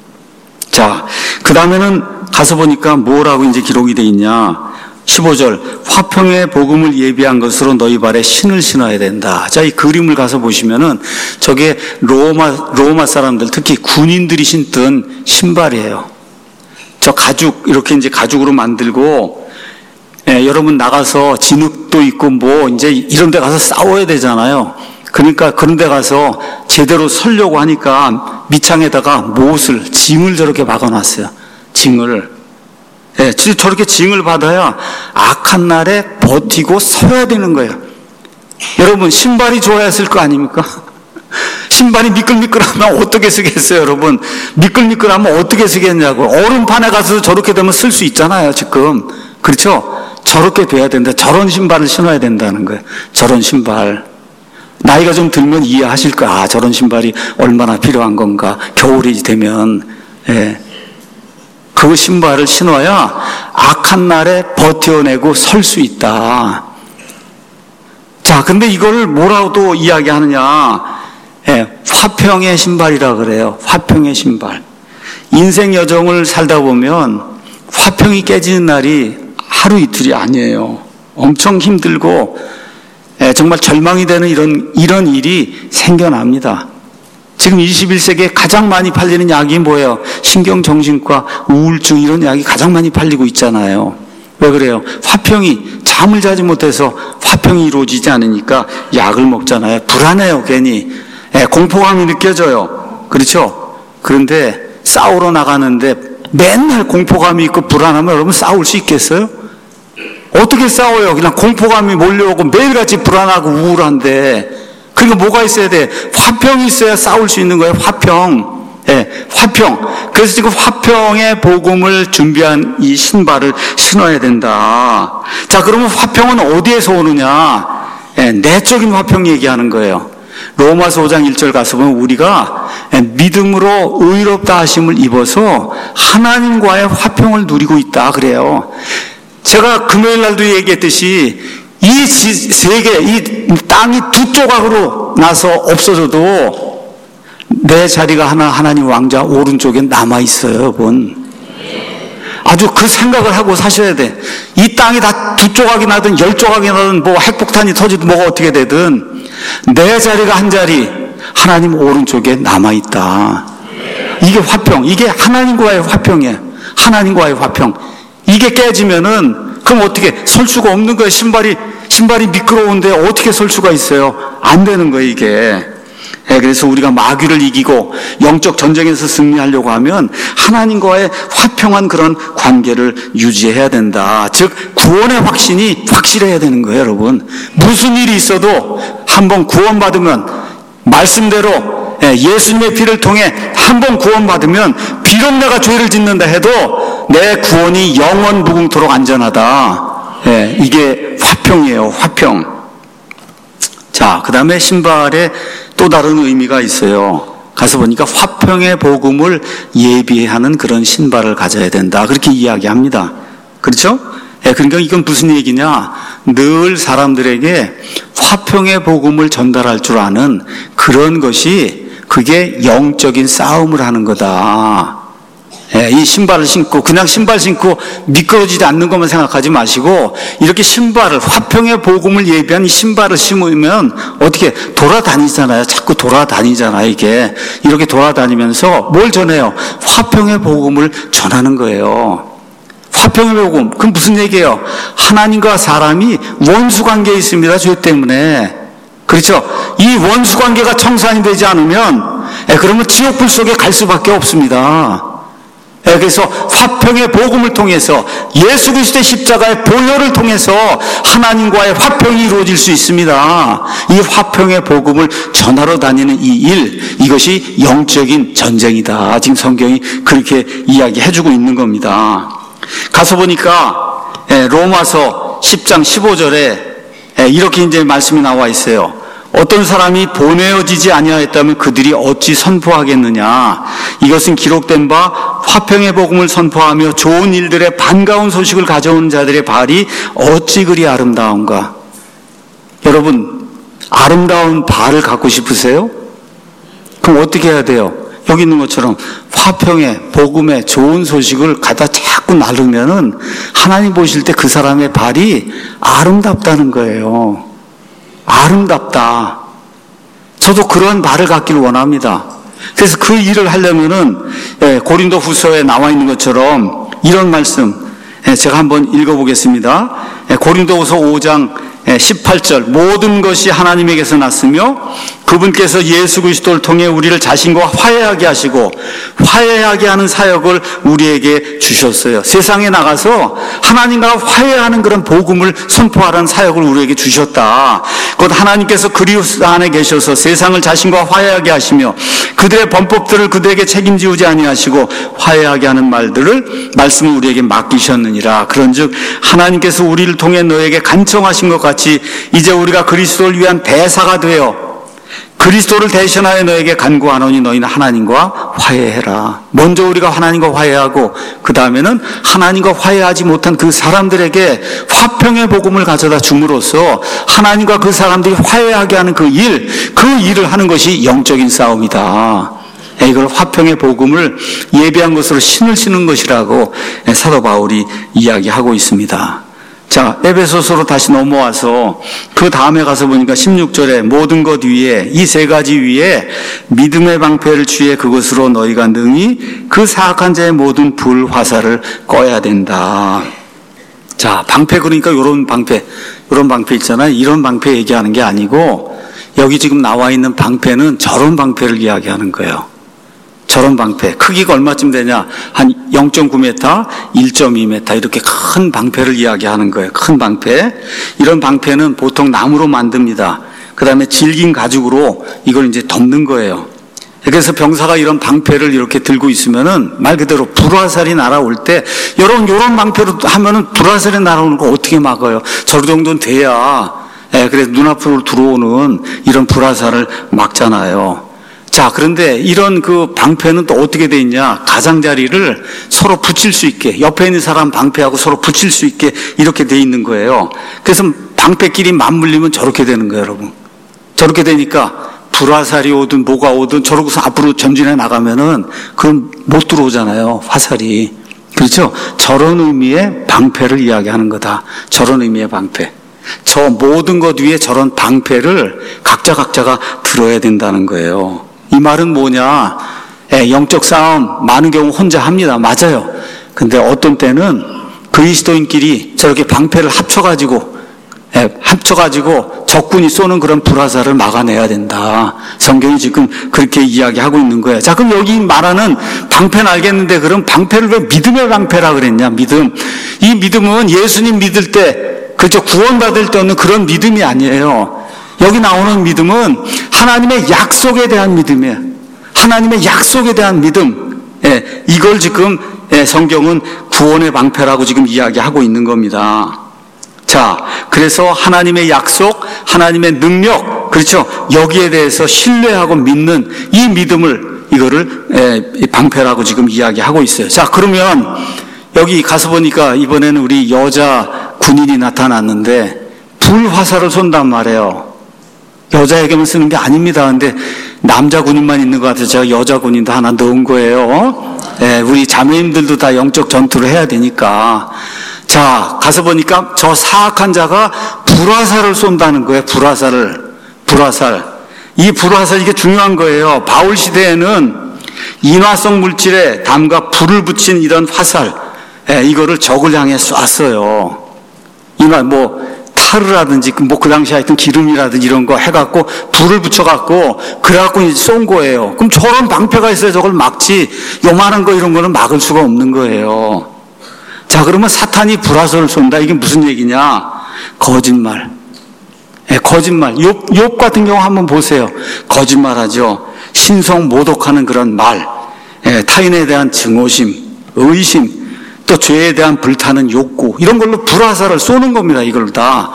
자, 그 다음에는 가서 보니까 뭐라고 이제 기록이 돼 있냐. 15절, 화평의 복음을 예비한 것으로 너희 발에 신을 신어야 된다. 자, 이 그림을 가서 보시면은 저게 로마 사람들, 특히 군인들이 신던 신발이에요. 저 가죽, 이렇게 이제 가죽으로 만들고, 여러분 나가서 진흙도 있고 뭐 이제 이런 데 가서 싸워야 되잖아요. 그러니까 그런 데 가서 제대로 서려고 하니까 밑창에다가 못을, 징을 저렇게 박아놨어요. 징을. 저렇게 징을 받아야 악한 날에 버티고 서야 되는 거예요. 여러분, 신발이 좋아야 거 아닙니까? 신발이 미끌미끌하면 어떻게 쓰겠어요, 여러분? 미끌미끌하면 어떻게 쓰겠냐고. 얼음판에 가서 저렇게 되면 쓸 수 있잖아요, 지금. 그렇죠? 저렇게 돼야 된다. 저런 신발을 신어야 된다는 거예요. 저런 신발. 나이가 좀 들면 이해하실 거야. 아, 저런 신발이 얼마나 필요한 건가. 겨울이 되면. 그 신발을 신어야 악한 날에 버텨내고 설 수 있다. 자, 근데 이걸 뭐라고도 이야기하느냐. 화평의 신발이라 그래요. 화평의 신발. 인생 여정을 살다 보면 화평이 깨지는 날이 하루 이틀이 아니에요. 엄청 힘들고 정말 절망이 되는 이런 일이 생겨납니다. 지금 21세기에 가장 많이 팔리는 약이 뭐예요? 신경정신과, 우울증 이런 약이 가장 많이 팔리고 있잖아요. 왜 그래요? 화평이, 잠을 자지 못해서 화평이 이루어지지 않으니까 약을 먹잖아요. 불안해요, 괜히. 공포감이 느껴져요. 그렇죠? 그런데 싸우러 나가는데 맨날 공포감이 있고 불안하면 여러분 싸울 수 있겠어요? 어떻게 싸워요? 그냥 공포감이 몰려오고 매일같이 불안하고 우울한데. 그러니까 뭐가 있어야 돼? 화평이 있어야 싸울 수 있는 거예요. 화평. 화평. 그래서 지금 화평의 복음을 준비한 이 신발을 신어야 된다. 자, 그러면 화평은 어디에서 오느냐? 내적인 화평 얘기하는 거예요. 로마서 5장 1절 가서 보면 우리가 믿음으로 의롭다 하심을 입어서 하나님과의 화평을 누리고 있다 그래요. 제가 금요일 날도 얘기했듯이 이 세계, 이 땅이 두 조각으로 나서 없어져도 내 자리가 하나님 왕자 오른쪽에 남아있어요, 여러분. 아주 그 생각을 하고 사셔야 돼. 이 땅이 다 두 조각이 나든 10조각이 나든 뭐 핵폭탄이 터지든 뭐가 어떻게 되든 내 자리가 한 자리 하나님 오른쪽에 남아있다. 이게 화평, 이게 하나님과의 화평이에요. 하나님과의 화평. 이게 깨지면은 그럼 어떻게 설 수가 없는 거예요. 신발이 미끄러운데 어떻게 설 수가 있어요? 안 되는 거예요, 이게. 그래서 우리가 마귀를 이기고 영적 전쟁에서 승리하려고 하면 하나님과의 화평한 그런 관계를 유지해야 된다. 즉 구원의 확신이 확실해야 되는 거예요, 여러분. 무슨 일이 있어도 한번 구원받으면 말씀대로 예수님의 피를 통해 한번 구원받으면 비록 내가 죄를 짓는다 해도 내 구원이 영원 무궁토록 안전하다. 이게 화평이에요, 화평. 자, 그 다음에 신발에 또 다른 의미가 있어요. 가서 보니까 화평의 복음을 예비하는 그런 신발을 가져야 된다. 그렇게 이야기합니다. 그렇죠? 그러니까 이건 무슨 얘기냐? 늘 사람들에게 화평의 복음을 전달할 줄 아는 그런 것이 그게 영적인 싸움을 하는 거다. 이 신발을 신고 그냥 신발 신고 미끄러지지 않는 것만 생각하지 마시고 이렇게 신발을 화평의 복음을 예비한 이 신발을 신으면 어떻게 돌아다니잖아요. 자꾸 돌아다니잖아요. 이게 이렇게 돌아다니면서 뭘 전해요? 화평의 복음을 전하는 거예요. 화평의 복음. 그럼 무슨 얘기예요? 하나님과 사람이 원수 관계에 있습니다. 죄 때문에. 그렇죠? 이 원수 관계가 청산이 되지 않으면 그러면 지옥불 속에 갈 수밖에 없습니다. 그래서 화평의 복음을 통해서 예수 그리스도의 십자가의 보혈을 통해서 하나님과의 화평이 이루어질 수 있습니다. 이 화평의 복음을 전하러 다니는 이 일, 이것이 영적인 전쟁이다. 지금 성경이 그렇게 이야기해주고 있는 겁니다. 가서 보니까 로마서 10장 15절에 이렇게 이제 말씀이 나와 있어요. 어떤 사람이 보내어지지 아니하였다면 그들이 어찌 선포하겠느냐. 이것은 기록된 바 화평의 복음을 선포하며 좋은 일들의 반가운 소식을 가져오는 자들의 발이 어찌 그리 아름다운가. 여러분, 아름다운 발을 갖고 싶으세요? 그럼 어떻게 해야 돼요? 여기 있는 것처럼 화평의 복음의 좋은 소식을 갖다 자꾸 나르면은 하나님 보실 때 그 사람의 발이 아름답다는 거예요. 아름답다. 저도 그런 발을 갖기를 원합니다. 그래서 그 일을 하려면은 고린도 후서에 나와 있는 것처럼 이런 말씀 제가 한번 읽어보겠습니다. 고린도 후서 5장 18절 모든 것이 하나님에게서 났으며 그분께서 예수 그리스도를 통해 우리를 자신과 화해하게 하시고 화해하게 하는 사역을 우리에게 주셨어요. 세상에 나가서 하나님과 화해하는 그런 복음을 선포하라는 사역을 우리에게 주셨다. 곧 하나님께서 그리스도 안에 계셔서 세상을 자신과 화해하게 하시며 그들의 범법들을 그들에게 책임지우지 아니하시고 화해하게 하는 말씀을 우리에게 맡기셨느니라. 그런즉 하나님께서 우리를 통해 너에게 간청하신 것 같이 이제 우리가 그리스도를 위한 대사가 되어 그리스도를 대신하여 너에게 간구하노니 너희는 하나님과 화해해라. 먼저 우리가 하나님과 화해하고 그 다음에는 하나님과 화해하지 못한 그 사람들에게 화평의 복음을 가져다 줌으로써 하나님과 그 사람들이 화해하게 하는 그 일을 하는 것이 영적인 싸움이다. 이걸 화평의 복음을 예비한 것으로 신을 신는 것이라고 사도 바울이 이야기하고 있습니다. 자, 에베소서로 다시 넘어와서 그 다음에 가서 보니까 16절에 모든 것 위에, 이 세 가지 위에 믿음의 방패를 취해 그것으로 너희가 능히 그 사악한 자의 모든 불 화살을 꺼야 된다. 자, 방패, 그러니까 요런 방패 있잖아요. 이런 방패 얘기하는 게 아니고 여기 지금 나와 있는 방패는 저런 방패를 이야기하는 거예요. 저런 방패. 크기가 얼마쯤 되냐? 한 0.9m, 1.2m 이렇게 큰 방패를 이야기하는 거예요. 큰 방패. 이런 방패는 보통 나무로 만듭니다. 그 다음에 질긴 가죽으로 이걸 이제 덮는 거예요. 그래서 병사가 이런 방패를 이렇게 들고 있으면은 말 그대로 불화살이 날아올 때 요런 방패로 하면은 불화살이 날아오는 거 어떻게 막아요? 저 정도는 돼야, 그래서 눈앞으로 들어오는 이런 불화살을 막잖아요. 자, 그런데 이런 그 방패는 또 어떻게 돼 있냐? 가장자리를 서로 붙일 수 있게, 옆에 있는 사람 방패하고 서로 붙일 수 있게 이렇게 돼 있는 거예요. 그래서 방패끼리 맞물리면 저렇게 되는 거예요, 여러분. 저렇게 되니까 불화살이 오든 뭐가 오든 저러고서 앞으로 전진해 나가면은 그럼 못 들어오잖아요, 화살이. 그렇죠? 저런 의미의 방패를 이야기하는 거다. 저런 의미의 방패. 저 모든 것 위에 저런 방패를 각자가 들어야 된다는 거예요. 이 말은 뭐냐? 영적 싸움 많은 경우 혼자 합니다. 맞아요. 근데 어떤 때는 그리스도인끼리 저렇게 방패를 합쳐가지고 적군이 쏘는 그런 불화살을 막아내야 된다. 성경이 지금 그렇게 이야기하고 있는 거예요. 자, 그럼 여기 말하는 방패는 알겠는데 그럼 방패를 왜 믿음의 방패라 그랬냐? 믿음. 이 믿음은 예수님 믿을 때, 그렇죠, 구원받을 때 얻는 그런 믿음이 아니에요. 여기 나오는 믿음은 하나님의 약속에 대한 믿음이에요. 하나님의 약속에 대한 믿음. 이걸 지금 성경은 구원의 방패라고 지금 이야기하고 있는 겁니다. 자, 그래서 하나님의 약속, 하나님의 능력, 그렇죠, 여기에 대해서 신뢰하고 믿는 이 믿음을, 이거를 방패라고 지금 이야기하고 있어요. 자, 그러면 여기 가서 보니까 이번에는 우리 여자 군인이 나타났는데 불화살을 쏜단 말이에요. 여자에게만 쓰는 게 아닙니다. 근데 남자 군인만 있는 것 같아서 제가 여자 군인도 하나 넣은 거예요. 우리 자매님들도 다 영적 전투를 해야 되니까. 자, 가서 보니까 저 사악한 자가 불화살을 쏜다는 거예요. 불화살. 이 불화살, 이게 중요한 거예요. 바울 시대에는 인화성 물질에 담가 불을 붙인 이런 화살, 이거를 적을 향해 쐈어요. 타르라든지 그 당시에 하여튼 기름이라든지 이런 거 해갖고 불을 붙여갖고 그래갖고 이제 쏜 거예요. 그럼 저런 방패가 있어야 저걸 막지, 요만한 거 이런 거는 막을 수가 없는 거예요. 자, 그러면 사탄이 불화살을 쏜다. 이게 무슨 얘기냐? 거짓말. 거짓말. 욥 같은 경우 한번 보세요. 거짓말하죠. 신성 모독하는 그런 말, 타인에 대한 증오심, 의심, 또 죄에 대한 불타는 욕구, 이런 걸로 불화살을 쏘는 겁니다. 이걸 다.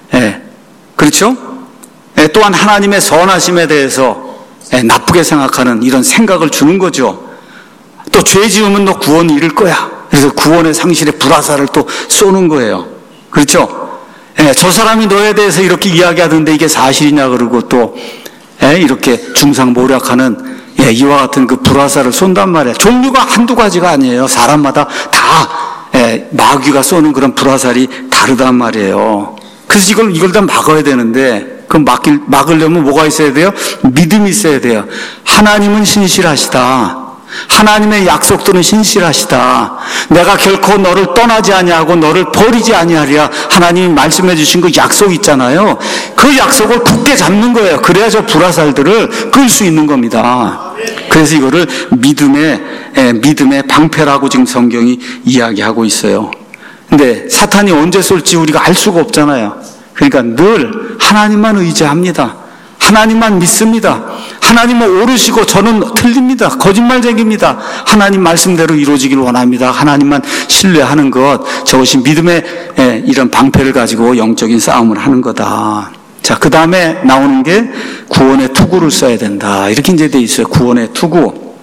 그렇죠? 또한 하나님의 선하심에 대해서 나쁘게 생각하는 이런 생각을 주는 거죠. 또 죄 지으면 너 구원 이룰 거야. 그래서 구원의 상실에 불화살을 또 쏘는 거예요. 그렇죠? 저 사람이 너에 대해서 이렇게 이야기하던데 이게 사실이냐 그러고 또 이렇게 중상모략하는 이와 같은 그 불화살을 쏜단 말이에요. 종류가 한두 가지가 아니에요. 사람마다 다 마귀가 쏘는 그런 불화살이 다르단 말이에요. 그래서 이걸 다 막아야 되는데, 그럼 막으려면 뭐가 있어야 돼요? 믿음이 있어야 돼요. 하나님은 신실하시다. 하나님의 약속들은 신실하시다. 내가 결코 너를 떠나지 아니하고 너를 버리지 아니하리라. 하나님이 말씀해 주신 그 약속 있잖아요. 그 약속을 굳게 잡는 거예요. 그래야 저 불화살들을 끌 수 있는 겁니다. 그래서 이거를 믿음의 방패라고 지금 성경이 이야기하고 있어요. 근데 사탄이 언제 쏠지 우리가 알 수가 없잖아요. 그러니까 늘 하나님만 의지합니다. 하나님만 믿습니다. 하나님은 옳으시고 저는 틀립니다. 거짓말쟁이입니다. 하나님 말씀대로 이루어지길 원합니다. 하나님만 신뢰하는 것, 저것이 믿음의 이런 방패를 가지고 영적인 싸움을 하는 거다. 자, 그 다음에 나오는 게 구원의 투구를 써야 된다. 이렇게 이제 돼 있어요. 구원의 투구.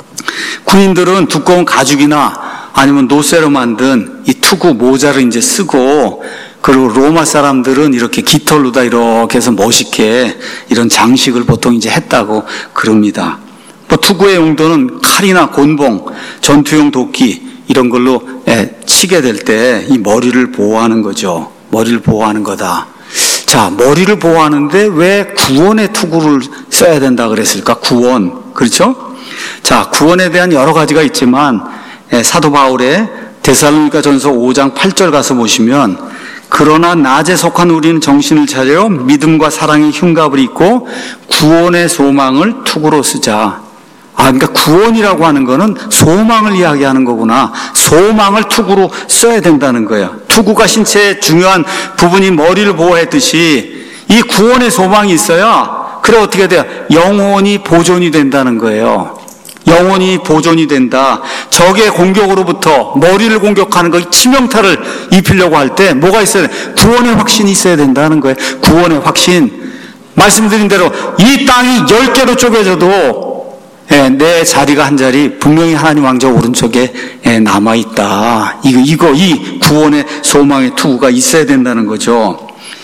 군인들은 두꺼운 가죽이나 아니면 노쇠로 만든 이 투구 모자를 이제 쓰고, 그리고 로마 사람들은 이렇게 깃털로다 이렇게 해서 멋있게 이런 장식을 보통 이제 했다고 그럽니다. 투구의 용도는 칼이나 곤봉, 전투용 도끼 이런 걸로 치게 될 때 이 머리를 보호하는 거죠. 머리를 보호하는 거다. 자, 머리를 보호하는데 왜 구원의 투구를 써야 된다 그랬을까? 구원. 그렇죠? 자, 구원에 대한 여러 가지가 있지만 사도 바울의 데살로니가전서 5장 8절 가서 보시면 그러나 낮에 속한 우리는 정신을 차려 믿음과 사랑의 흉갑을 입고 구원의 소망을 투구로 쓰자. 그러니까 구원이라고 하는 거는 소망을 이야기하는 거구나. 소망을 투구로 써야 된다는 거예요. 투구가 신체의 중요한 부분이 머리를 보호했듯이 이 구원의 소망이 있어야 그래 어떻게 돼요? 영혼이 보존이 된다는 거예요. 영혼이 보존이 된다. 적의 공격으로부터 머리를 공격하는 거 치명타를 입히려고 할 때 뭐가 있어야 돼? 구원의 확신이 있어야 된다는 거예요. 구원의 확신. 말씀드린 대로 이 땅이 10개로 쪼개져도 내 자리가 한 자리 분명히 하나님 왕자 오른쪽에 남아있다. 이 구원의 소망의 투구가 있어야 된다는 거죠.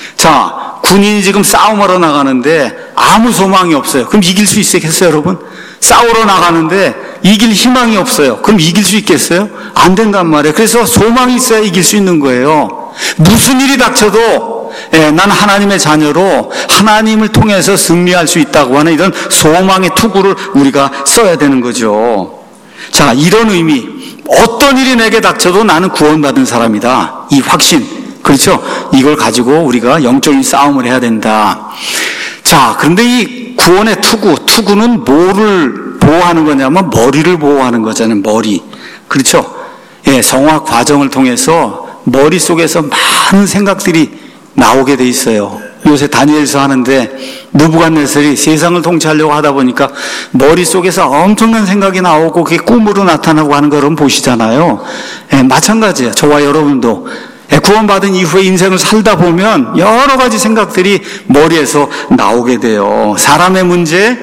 자, 군인이 지금 싸움하러 나가는데 아무 소망이 없어요. 그럼 이길 수 있겠어요, 여러분? 싸우러 나가는데 이길 희망이 없어요. 그럼 이길 수 있겠어요? 안 된단 말이에요. 그래서 소망이 있어야 이길 수 있는 거예요. 무슨 일이 닥쳐도 난 하나님의 자녀로 하나님을 통해서 승리할 수 있다고 하는 이런 소망의 투구를 우리가 써야 되는 거죠. 자, 이런 의미. 어떤 일이 내게 닥쳐도 나는 구원받은 사람이다. 이 확신. 그렇죠? 이걸 가지고 우리가 영적인 싸움을 해야 된다. 자, 그런데 이 구원의 투구는 뭐를 보호하는 거냐면 머리를 보호하는 거잖아요. 머리. 그렇죠? 성화 과정을 통해서 머릿속에서 많은 생각들이 나오게 돼 있어요. 요새 다니엘서 하는데 느부갓네살이 세상을 통치하려고 하다 보니까 머릿속에서 엄청난 생각이 나오고 그게 꿈으로 나타나고 하는 걸 보시잖아요. 마찬가지예요. 저와 여러분도 구원받은 이후에 인생을 살다 보면 여러 가지 생각들이 머리에서 나오게 돼요. 사람의 문제,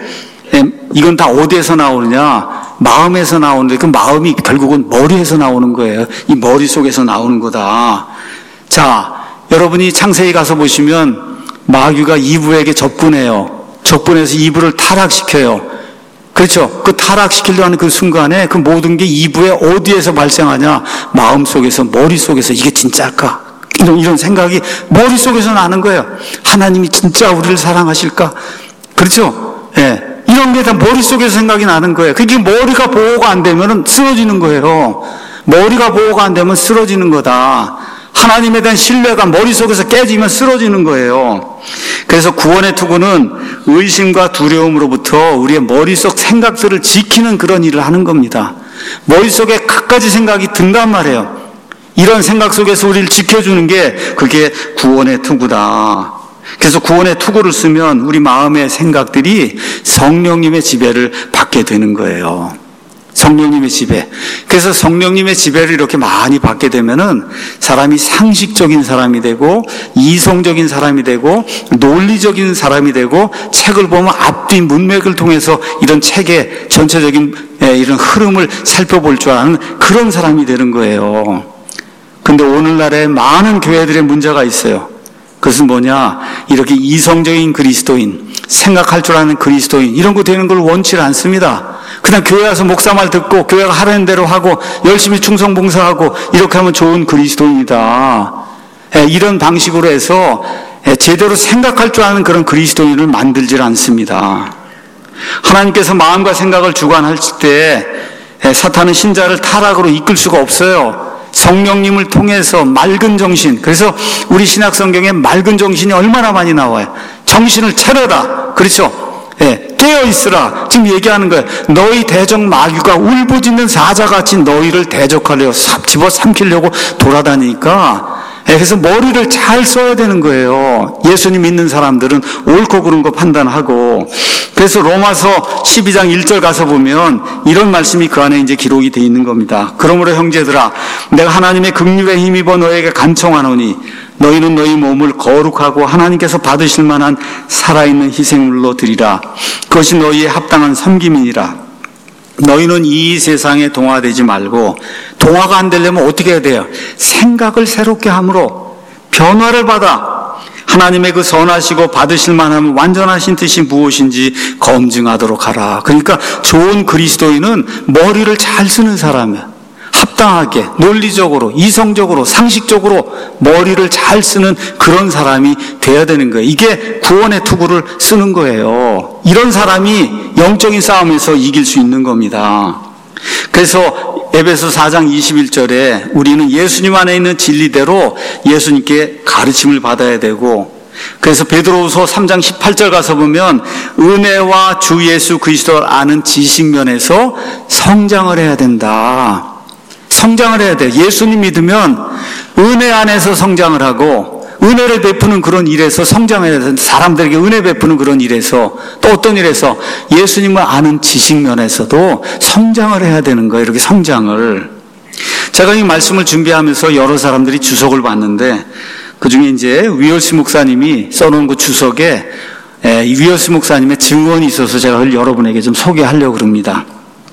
이건 다 어디에서 나오느냐? 마음에서 나오는데 그 마음이 결국은 머리에서 나오는 거예요. 이 머릿속에서 나오는 거다. 자, 여러분이 창세기 가서 보시면 마귀가 이브에게 접근해요. 접근해서 이브를 타락시켜요. 그렇죠? 그 타락시키려고 하는 그 순간에 그 모든 게 이브에 어디에서 발생하냐? 마음속에서, 머릿속에서 이게 진짜일까? 이런 생각이 머릿속에서 나는 거예요. 하나님이 진짜 우리를 사랑하실까? 그렇죠? 이런 게 다 머릿속에서 생각이 나는 거예요. 그게 머리가 보호가 안 되면 쓰러지는 거예요. 머리가 보호가 안 되면 쓰러지는 거다. 하나님에 대한 신뢰가 머릿속에서 깨지면 쓰러지는 거예요. 그래서 구원의 투구는 의심과 두려움으로부터 우리의 머릿속 생각들을 지키는 그런 일을 하는 겁니다. 머릿속에 갖가지 생각이 든단 말이에요. 이런 생각 속에서 우리를 지켜주는 게 그게 구원의 투구다. 그래서 구원의 투구를 쓰면 우리 마음의 생각들이 성령님의 지배를 받게 되는 거예요. 성령님의 지배. 그래서 성령님의 지배를 이렇게 많이 받게 되면은 사람이 상식적인 사람이 되고 이성적인 사람이 되고 논리적인 사람이 되고 책을 보면 앞뒤 문맥을 통해서 이런 책의 전체적인 이런 흐름을 살펴볼 줄 아는 그런 사람이 되는 거예요. 근데 오늘날에 많은 교회들의 문제가 있어요. 그것은 뭐냐? 이렇게 이성적인 그리스도인, 생각할 줄 아는 그리스도인 이런 거 되는 걸 원치 않습니다. 그냥 교회 와서 목사 말 듣고 교회가 하라는 대로 하고 열심히 충성 봉사하고 이렇게 하면 좋은 그리스도인이다. 이런 방식으로 해서 제대로 생각할 줄 아는 그런 그리스도인을 만들질 않습니다. 하나님께서 마음과 생각을 주관하실 때 사탄은 신자를 타락으로 이끌 수가 없어요. 성령님을 통해서 맑은 정신. 그래서 우리 신약 성경에 맑은 정신이 얼마나 많이 나와요. 정신을 차려라. 그렇죠? 깨어 있으라. 지금 얘기하는 거예요. 너희 대적 마귀가 울부짖는 사자같이 너희를 대적하려 집어삼키려고 돌아다니니까. 그래서 머리를 잘 써야 되는 거예요. 예수님 믿는 사람들은 옳고 그른 거 판단하고. 그래서 로마서 12장 1절 가서 보면 이런 말씀이 그 안에 이제 기록이 되어 있는 겁니다. 그러므로 형제들아, 내가 하나님의 긍휼에 힘입어 너에게 간청하노니 너희는 너희 몸을 거룩하고 하나님께서 받으실 만한 살아있는 희생물로 드리라. 그것이 너희의 합당한 섬김이니라. 너희는 이 세상에 동화되지 말고, 동화가 안 되려면 어떻게 해야 돼요? 생각을 새롭게 함으로 변화를 받아 하나님의 그 선하시고 받으실 만한 완전하신 뜻이 무엇인지 검증하도록 하라. 그러니까 좋은 그리스도인은 머리를 잘 쓰는 사람이야. 합당하게, 논리적으로, 이성적으로, 상식적으로 머리를 잘 쓰는 그런 사람이 돼야 되는 거예요. 이게 구원의 투구를 쓰는 거예요. 이런 사람이 영적인 싸움에서 이길 수 있는 겁니다. 그래서 에베소 4장 21절에 우리는 예수님 안에 있는 진리대로 예수님께 가르침을 받아야 되고, 그래서 베드로후서 3장 18절 가서 보면 은혜와 주 예수 그리스도를 아는 지식면에서 성장을 해야 된다. 성장을 해야 돼. 예수님 믿으면 은혜 안에서 성장을 하고, 은혜를 베푸는 그런 일에서 성장해야 된다. 사람들에게 은혜 베푸는 그런 일에서, 또 어떤 일에서 예수님을 아는 지식면에서도 성장을 해야 되는 거예요. 이렇게 성장을. 제가 이 말씀을 준비하면서 여러 사람들이 주석을 봤는데, 그 중에 이제 위얼스 목사님이 써놓은 그 주석에 이 위얼스 목사님의 증언이 있어서 제가 여러분에게 좀 소개하려고 합니다.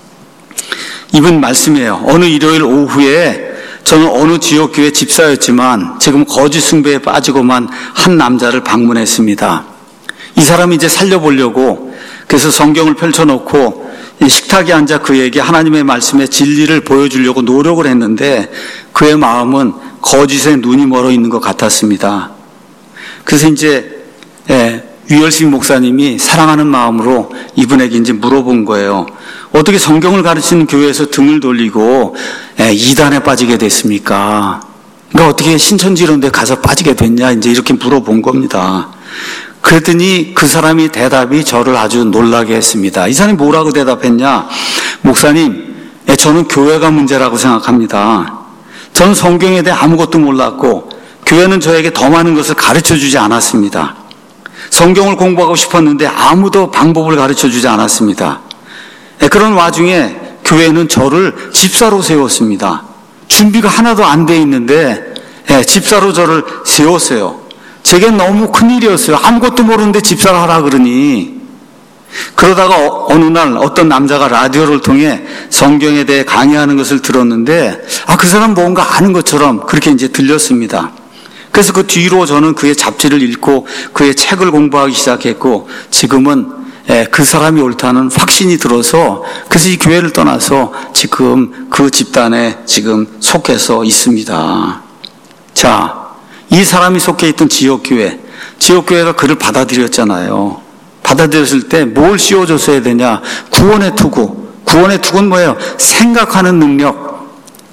이분 말씀이에요. 어느 일요일 오후에 저는 어느 지역교회 집사였지만 지금 거짓 숭배에 빠지고만 한 남자를 방문했습니다. 이 사람이 이제 살려보려고 그래서 성경을 펼쳐놓고 식탁에 앉아 그에게 하나님의 말씀의 진리를 보여주려고 노력을 했는데 그의 마음은 거짓에 눈이 멀어 있는 것 같았습니다. 그래서 이제 위얼스 목사님이 사랑하는 마음으로 이분에게 이제 물어본 거예요. 어떻게 성경을 가르치는 교회에서 등을 돌리고 이단에 빠지게 됐습니까? 그러니까 어떻게 신천지 이런 데 가서 빠지게 됐냐 이제 이렇게 물어본 겁니다. 그랬더니 그 사람이 대답이 저를 아주 놀라게 했습니다. 이 사람이 뭐라고 대답했냐? 목사님, 저는 교회가 문제라고 생각합니다. 저는 성경에 대해 아무것도 몰랐고 교회는 저에게 더 많은 것을 가르쳐주지 않았습니다. 성경을 공부하고 싶었는데 아무도 방법을 가르쳐주지 않았습니다. 그런 와중에 교회는 저를 집사로 세웠습니다. 준비가 하나도 안 돼 있는데 집사로 저를 세웠어요. 제겐 너무 큰일이었어요. 아무것도 모르는데 집사를 하라 그러니. 그러다가 어느 날 어떤 남자가 라디오를 통해 성경에 대해 강의하는 것을 들었는데 그 사람 뭔가 아는 것처럼 그렇게 이제 들렸습니다. 그래서 그 뒤로 저는 그의 잡지를 읽고 그의 책을 공부하기 시작했고 지금은 그 사람이 옳다는 확신이 들어서 그래서 이 교회를 떠나서 지금 그 집단에 지금 속해서 있습니다. 자, 이 사람이 속해 있던 지역교회가 그를 받아들였잖아요. 받아들였을 때 뭘 씌워줬어야 되냐? 구원의 투구. 구원의 투구는 뭐예요? 생각하는 능력.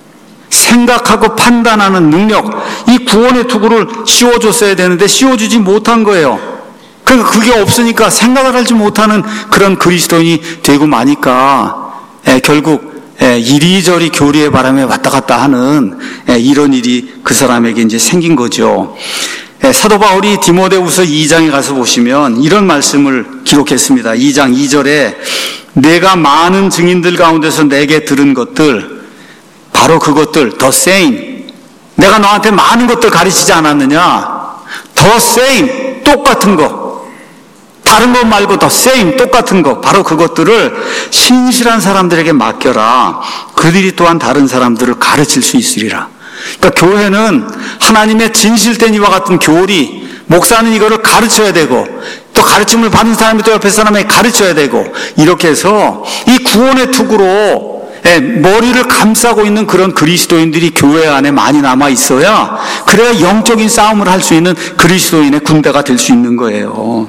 생각하고 판단하는 능력. 이 구원의 투구를 씌워줬어야 되는데 씌워주지 못한 거예요. 그러니까 그게 없으니까 생각을 하지 못하는 그런 그리스도인이 되고 마니까 결국 이리저리 교리의 바람에 왔다 갔다 하는 이런 일이 그 사람에게 이제 생긴 거죠. 사도 바울이 디모데후서 2장에 가서 보시면 이런 말씀을 기록했습니다. 2장 2절에 내가 많은 증인들 가운데서 내게 들은 것들 바로 그것들 the same 내가 너한테 많은 것들 가르치지 않았느냐? the same 똑같은 거 다른 것 말고 the same 똑같은 거 바로 그것들을 신실한 사람들에게 맡겨라. 그들이 또한 다른 사람들을 가르칠 수 있으리라. 그러니까 교회는 하나님의 진실된 이와 같은 교리, 목사는 이거를 가르쳐야 되고 또 가르침을 받는 사람이 또 옆에 사람에게 가르쳐야 되고 이렇게 해서 이 구원의 투구로 머리를 감싸고 있는 그런 그리스도인들이 교회 안에 많이 남아 있어야 그래야 영적인 싸움을 할 수 있는 그리스도인의 군대가 될 수 있는 거예요.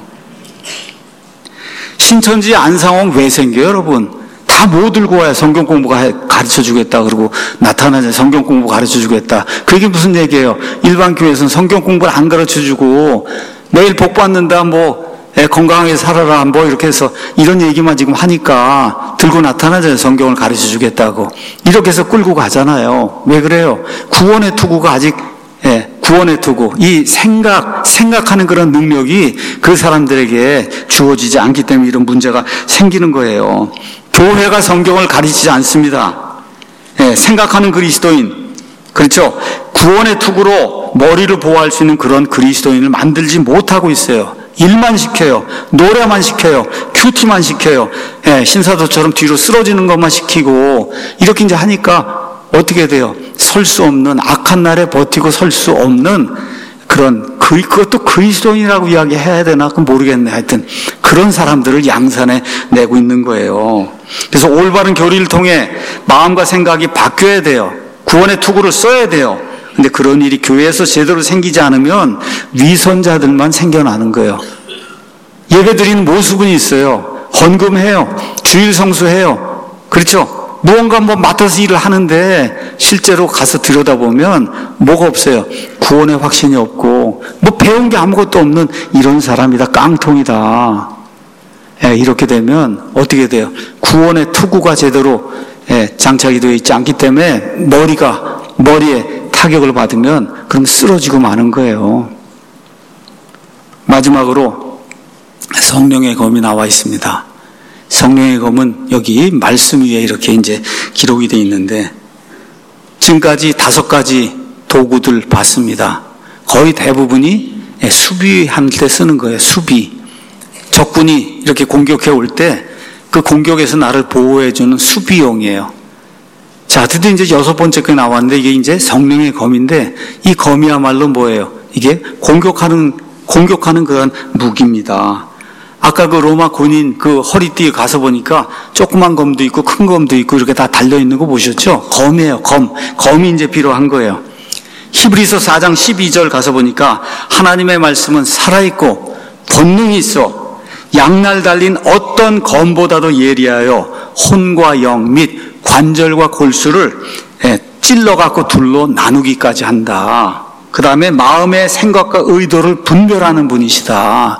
신천지 안상홍 왜 생겨요, 여러분? 다 뭐 들고 와야 성경 공부가 가르쳐 주겠다 그러고 나타나자 성경 공부 가르쳐 주겠다. 그게 무슨 얘기예요? 일반 교회에서는 성경 공부를 안 가르쳐 주고 내일 복 받는다 건강하게 살아라 이렇게 해서 이런 얘기만 지금 하니까 들고 나타나잖아요. 성경을 가르쳐 주겠다고. 이렇게 해서 끌고 가잖아요. 왜 그래요? 구원의 투구가 아직 구원의 투구, 이 생각하는 그런 능력이 그 사람들에게 주어지지 않기 때문에 이런 문제가 생기는 거예요. 교회가 성경을 가르치지 않습니다. 생각하는 그리스도인, 그렇죠? 구원의 투구로 머리를 보호할 수 있는 그런 그리스도인을 만들지 못하고 있어요. 일만 시켜요. 노래만 시켜요. 큐티만 시켜요. 신사도처럼 뒤로 쓰러지는 것만 시키고 이렇게 이제 하니까 어떻게 돼요? 설 수 없는, 악한 날에 버티고 설 수 없는 그런, 그것도 그리스도인이라고 이야기해야 되나? 그건 모르겠네. 하여튼 그런 사람들을 양산해 내고 있는 거예요. 그래서 올바른 교리를 통해 마음과 생각이 바뀌어야 돼요. 구원의 투구를 써야 돼요. 근데 그런 일이 교회에서 제대로 생기지 않으면 위선자들만 생겨나는 거예요. 예배드리는 모습은 있어요. 헌금해요. 주일 성수해요. 그렇죠? 무언가 맡아서 일을 하는데 실제로 가서 들여다보면 뭐가 없어요. 구원의 확신이 없고 배운 게 아무것도 없는 이런 사람이다. 깡통이다. 이렇게 되면 어떻게 돼요? 구원의 투구가 제대로 장착이 되어 있지 않기 때문에 머리에 타격을 받으면 그럼 쓰러지고 마는 거예요. 마지막으로 성령의 검이 나와 있습니다. 성령의 검은 여기 말씀 위에 이렇게 이제 기록이 되어 있는데 지금까지 5가지 도구들 봤습니다. 거의 대부분이 수비할 때 쓰는 거예요. 수비. 적군이 이렇게 공격해 올 때 그 공격에서 나를 보호해주는 수비용이에요. 자, 드디어 이제 6번째 게 나왔는데 이게 이제 성령의 검인데 이 검이야말로 뭐예요? 이게 공격하는 그런 무기입니다. 아까 그 로마 군인 그 허리띠에 가서 보니까 조그만 검도 있고 큰 검도 있고 이렇게 다 달려있는 거 보셨죠? 검이에요, 검. 검이 이제 필요한 거예요. 히브리서 4장 12절 가서 보니까 하나님의 말씀은 살아있고 권능이 있어 양날 달린 어떤 검보다도 예리하여 혼과 영 및 관절과 골수를 찔러갖고 둘로 나누기까지 한다. 그 다음에 마음의 생각과 의도를 분별하는 분이시다.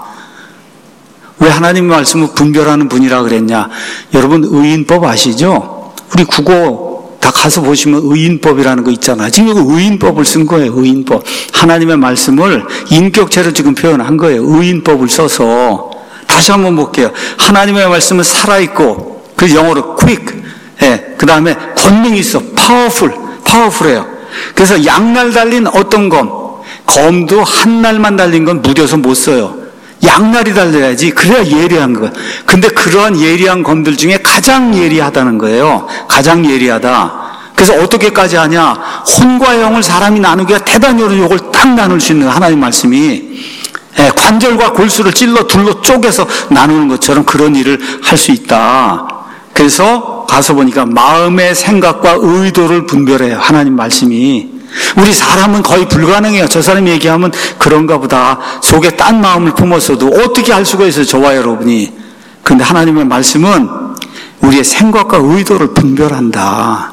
왜 하나님의 말씀을 분별하는 분이라 그랬냐? 여러분 의인법 아시죠? 우리 국어 다 가서 보시면 의인법이라는 거 있잖아요. 지금 여기 의인법을 쓴 거예요. 의인법. 하나님의 말씀을 인격체로 지금 표현한 거예요. 의인법을 써서. 다시 한번 볼게요. 하나님의 말씀은 살아있고 그 영어로 quick. 그 다음에 권능이 있어. powerful해요. 그래서 양날 달린 어떤 검도 한 날만 달린 건 무뎌서 못 써요. 양날이 달려야지. 그래야 예리한 거예요. 근데 그러한 예리한 검들 중에 가장 예리하다는 거예요. 가장 예리하다. 그래서 어떻게까지 하냐? 혼과 영을 사람이 나누기가 대단히 어려운 이걸 딱 나눌 수 있는 하나님 말씀이 관절과 골수를 찔러 둘로 쪼개서 나누는 것처럼 그런 일을 할 수 있다. 그래서 가서 보니까 마음의 생각과 의도를 분별해요. 하나님 말씀이. 우리 사람은 거의 불가능해요. 저 사람이 얘기하면 그런가 보다. 속에 딴 마음을 품었어도 어떻게 할 수가 있어요. 저와 여러분이. 그런데 하나님의 말씀은 우리의 생각과 의도를 분별한다.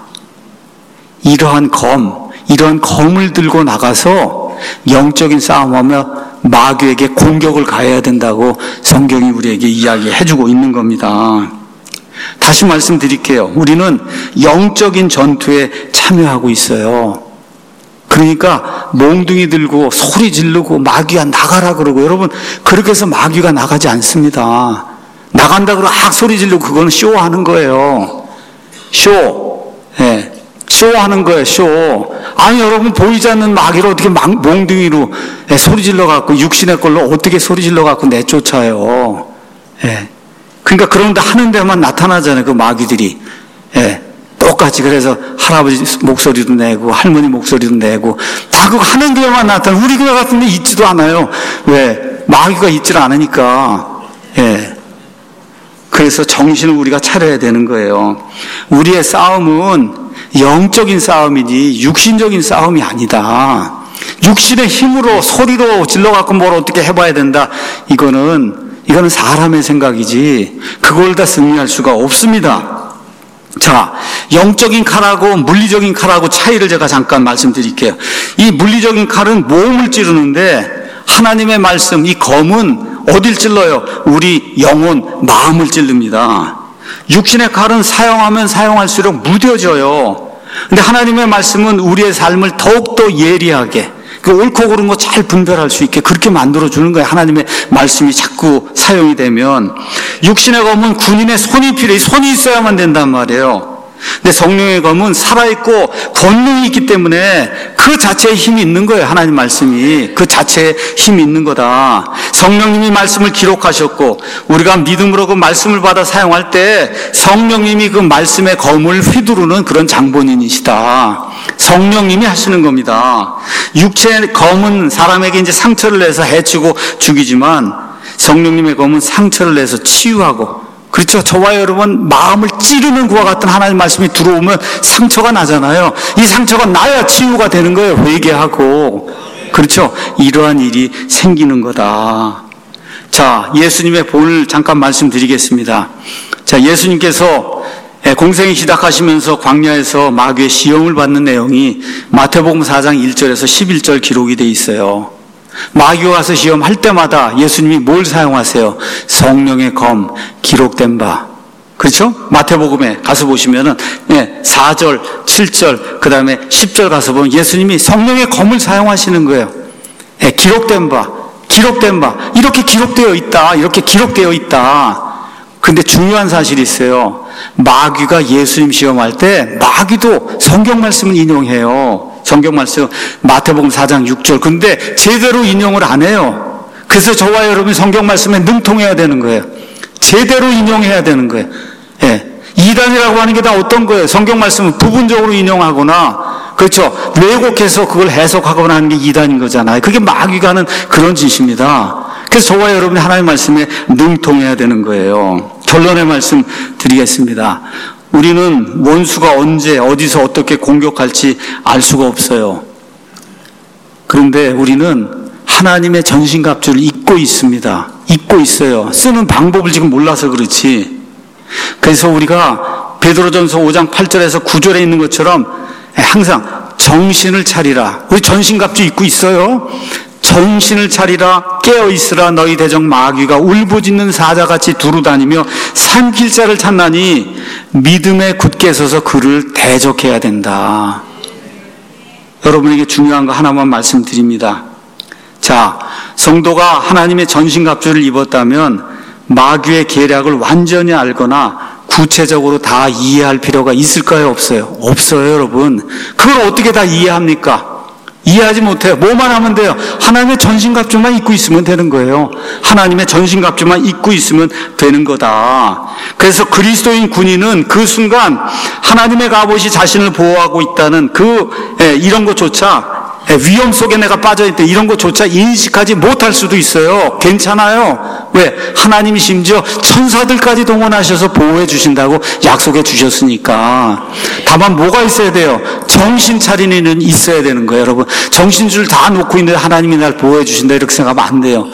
이러한 검을 들고 나가서 영적인 싸움하며 마귀에게 공격을 가해야 된다고 성경이 우리에게 이야기해주고 있는 겁니다. 다시 말씀드릴게요. 우리는 영적인 전투에 참여하고 있어요. 그러니까 몽둥이 들고 소리 지르고 마귀야 나가라 그러고 여러분 그렇게 해서 마귀가 나가지 않습니다. 나간다 그러고 소리 지르고 그거는 쇼하는 거예요. 쇼하는 거예요. 쇼. 아니 여러분 보이지 않는 마귀를 어떻게 몽둥이로 소리 질러갖고 육신의 걸로 어떻게 소리 질러갖고 내쫓아요. 그러니까 그런데 하는 데만 나타나잖아요. 그 마귀들이. 똑같이 그래서 할아버지 목소리도 내고 할머니 목소리도 내고 다 그거 하는 데만 나타나. 우리 교회 같은 데 있지도 않아요. 왜? 마귀가 있질 않으니까. 그래서 정신을 우리가 차려야 되는 거예요. 우리의 싸움은 영적인 싸움이지 육신적인 싸움이 아니다. 육신의 힘으로 소리로 질러갖고 뭘 어떻게 해봐야 된다. 이거는 사람의 생각이지 그걸 다 승리할 수가 없습니다. 자, 영적인 칼하고 물리적인 칼하고 차이를 제가 잠깐 말씀드릴게요. 이 물리적인 칼은 몸을 찌르는데 하나님의 말씀, 이 검은 어딜 찔러요? 우리 영혼, 마음을 찌릅니다. 육신의 칼은 사용하면 사용할수록 무뎌져요. 근데 하나님의 말씀은 우리의 삶을 더욱더 예리하게 그 옳고 그른 거 잘 분별할 수 있게 그렇게 만들어주는 거예요. 하나님의 말씀이 자꾸 사용이 되면. 육신의 검은 군인의 손이 필요해. 손이 있어야만 된단 말이에요. 근데 성령의 검은 살아있고 권능이 있기 때문에 그 자체에 힘이 있는 거예요. 하나님 말씀이 그 자체에 힘이 있는 거다. 성령님이 말씀을 기록하셨고 우리가 믿음으로 그 말씀을 받아 사용할 때 성령님이 그 말씀의 검을 휘두르는 그런 장본인이시다. 성령님이 하시는 겁니다. 육체의 검은 사람에게 이제 상처를 내서 해치고 죽이지만 성령님의 검은 상처를 내서 치유하고 그렇죠. 저와 여러분 마음을 찌르는 그와 같은 하나님 말씀이 들어오면 상처가 나잖아요. 이 상처가 나야 치유가 되는 거예요. 회개하고. 그렇죠. 이러한 일이 생기는 거다. 자, 예수님의 본을 잠깐 말씀드리겠습니다. 자, 예수님께서 공생이 시작하시면서 광야에서 마귀의 시험을 받는 내용이 마태복음 4장 1절에서 11절 기록이 돼 있어요. 마귀가 와서 시험할 때마다 예수님이 뭘 사용하세요? 성령의 검, 기록된 바. 그렇죠? 마태복음에 가서 보시면은 4절, 7절, 그 다음에 10절 가서 보면 예수님이 성령의 검을 사용하시는 거예요. 기록된 바, 기록된 바. 이렇게 기록되어 있다. 이렇게 기록되어 있다. 근데 중요한 사실이 있어요. 마귀가 예수님 시험할 때 마귀도 성경 말씀을 인용해요. 성경 말씀 마태복음 4장 6절. 근데 제대로 인용을 안 해요. 그래서 저와 여러분이 성경 말씀에 능통해야 되는 거예요. 제대로 인용해야 되는 거예요. 이단이라고 하는 게 다 어떤 거예요? 성경 말씀을 부분적으로 인용하거나, 그렇죠, 왜곡해서 그걸 해석하거나 하는 게 이단인 거잖아요. 그게 마귀가 하는 그런 짓입니다. 그래서 저와 여러분이 하나님의 말씀에 능통해야 되는 거예요. 결론의 말씀 드리겠습니다. 우리는 원수가 언제 어디서 어떻게 공격할지 알 수가 없어요. 그런데 우리는 하나님의 전신갑주를 입고 있습니다. 입고 있어요. 쓰는 방법을 지금 몰라서 그렇지. 그래서 우리가 베드로전서 5장 8절에서 9절에 있는 것처럼 항상 정신을 차리라. 우리 전신갑주 입고 있어요. 정신을 차리라. 깨어있으라. 너희 대적 마귀가 울부짖는 사자같이 두루다니며 삼킬 자를 찾나니 믿음에 굳게 서서 그를 대적해야 된다. 여러분에게 중요한 거 하나만 말씀드립니다. 자, 성도가 하나님의 전신갑주를 입었다면 마귀의 계략을 완전히 알거나 구체적으로 다 이해할 필요가 있을까요? 없어요? 없어요, 여러분. 그걸 어떻게 다 이해합니까? 이해하지 못해요. 뭐만 하면 돼요? 하나님의 전신갑주만 입고 있으면 되는 거예요. 하나님의 전신갑주만 입고 있으면 되는 거다. 그래서 그리스도인 군인은 그 순간 하나님의 갑옷이 자신을 보호하고 있다는 이런 것조차, 위험 속에 내가 빠져있다, 이런 것조차 인식하지 못할 수도 있어요. 괜찮아요. 왜? 하나님이 심지어 천사들까지 동원하셔서 보호해 주신다고 약속해 주셨으니까. 다만 뭐가 있어야 돼요? 정신 차리는 일은 있어야 되는 거예요, 여러분. 정신줄 다 놓고 있는데 하나님이 날 보호해 주신다 이렇게 생각하면 안 돼요.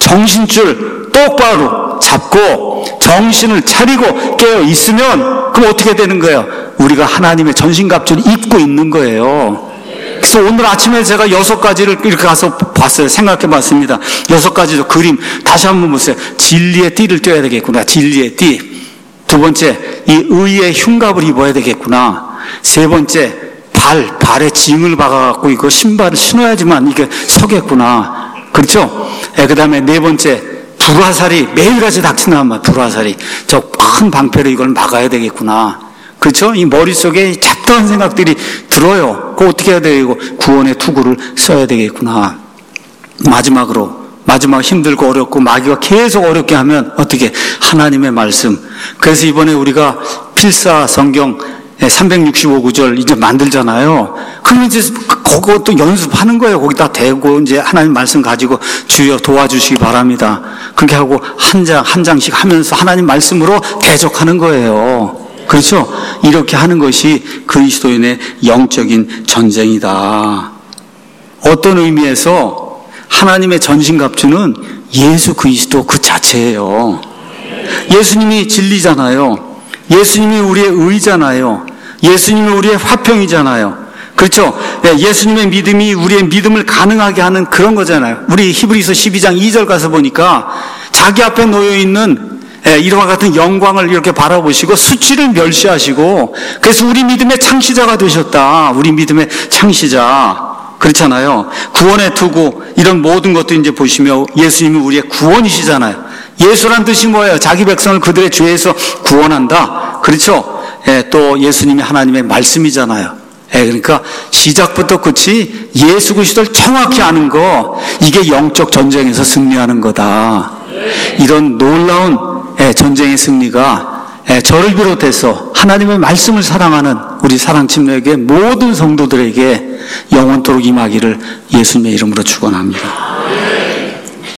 정신줄 똑바로 잡고 정신을 차리고 깨어 있으면 그럼 어떻게 되는 거예요? 우리가 하나님의 전신갑주를 입고 있는 거예요. 그래서 오늘 아침에 제가 6가지를 이렇게 가서 봤어요. 생각해 봤습니다. 6가지도 그림 다시 한번 보세요. 진리의 띠를 떼어야 되겠구나. 진리의 띠. 두 번째, 이 의의 흉갑을 입어야 되겠구나. 세 번째, 발에 징을 박아갖고 이거 신발을 신어야지만 이게 서겠구나. 그렇죠? 그 다음에 네 번째, 불화살이 매일같이 닥치는 말, 불화살이. 저 큰 방패로 이걸 막아야 되겠구나. 그렇죠? 이 머릿속에 잡다한 생각들이 들어요. 그거 어떻게 해야 되고 구원의 투구를 써야 되겠구나. 마지막 힘들고 어렵고 마귀가 계속 어렵게 하면 어떻게? 하나님의 말씀. 그래서 이번에 우리가 필사 성경 365구절 이제 만들잖아요. 그럼 이제 그것도 연습하는 거예요. 거기다 대고 이제 하나님 말씀 가지고 주여 도와주시기 바랍니다. 그렇게 하고 한 장씩 하면서 하나님 말씀으로 대적하는 거예요. 그렇죠? 이렇게 하는 것이 그리스도인의 영적인 전쟁이다. 어떤 의미에서 하나님의 전신갑주는 예수 그리스도 그 자체예요. 예수님이 진리잖아요. 예수님이 우리의 의잖아요. 예수님이 우리의 화평이잖아요. 그렇죠? 예수님의 믿음이 우리의 믿음을 가능하게 하는 그런 거잖아요. 우리 히브리서 12장 2절 가서 보니까 자기 앞에 놓여있는 이와 같은 영광을 이렇게 바라보시고 수치를 멸시하시고 그래서 우리 믿음의 창시자가 되셨다. 우리 믿음의 창시자. 그렇잖아요. 구원의 투구 이런 모든 것도 이제 보시면 예수님이 우리의 구원이시잖아요. 예수란 뜻이 뭐예요? 자기 백성을 그들의 죄에서 구원한다. 그렇죠? 또 예수님이 하나님의 말씀이잖아요. 그러니까 시작부터 끝이 예수 그리스도를 정확히 아는 거, 이게 영적 전쟁에서 승리하는 거다. 이런 놀라운 전쟁의 승리가 저를 비롯해서 하나님의 말씀을 사랑하는 우리 사랑침례교회 모든 성도들에게 영원토록 임하기를 예수님의 이름으로 축원합니다.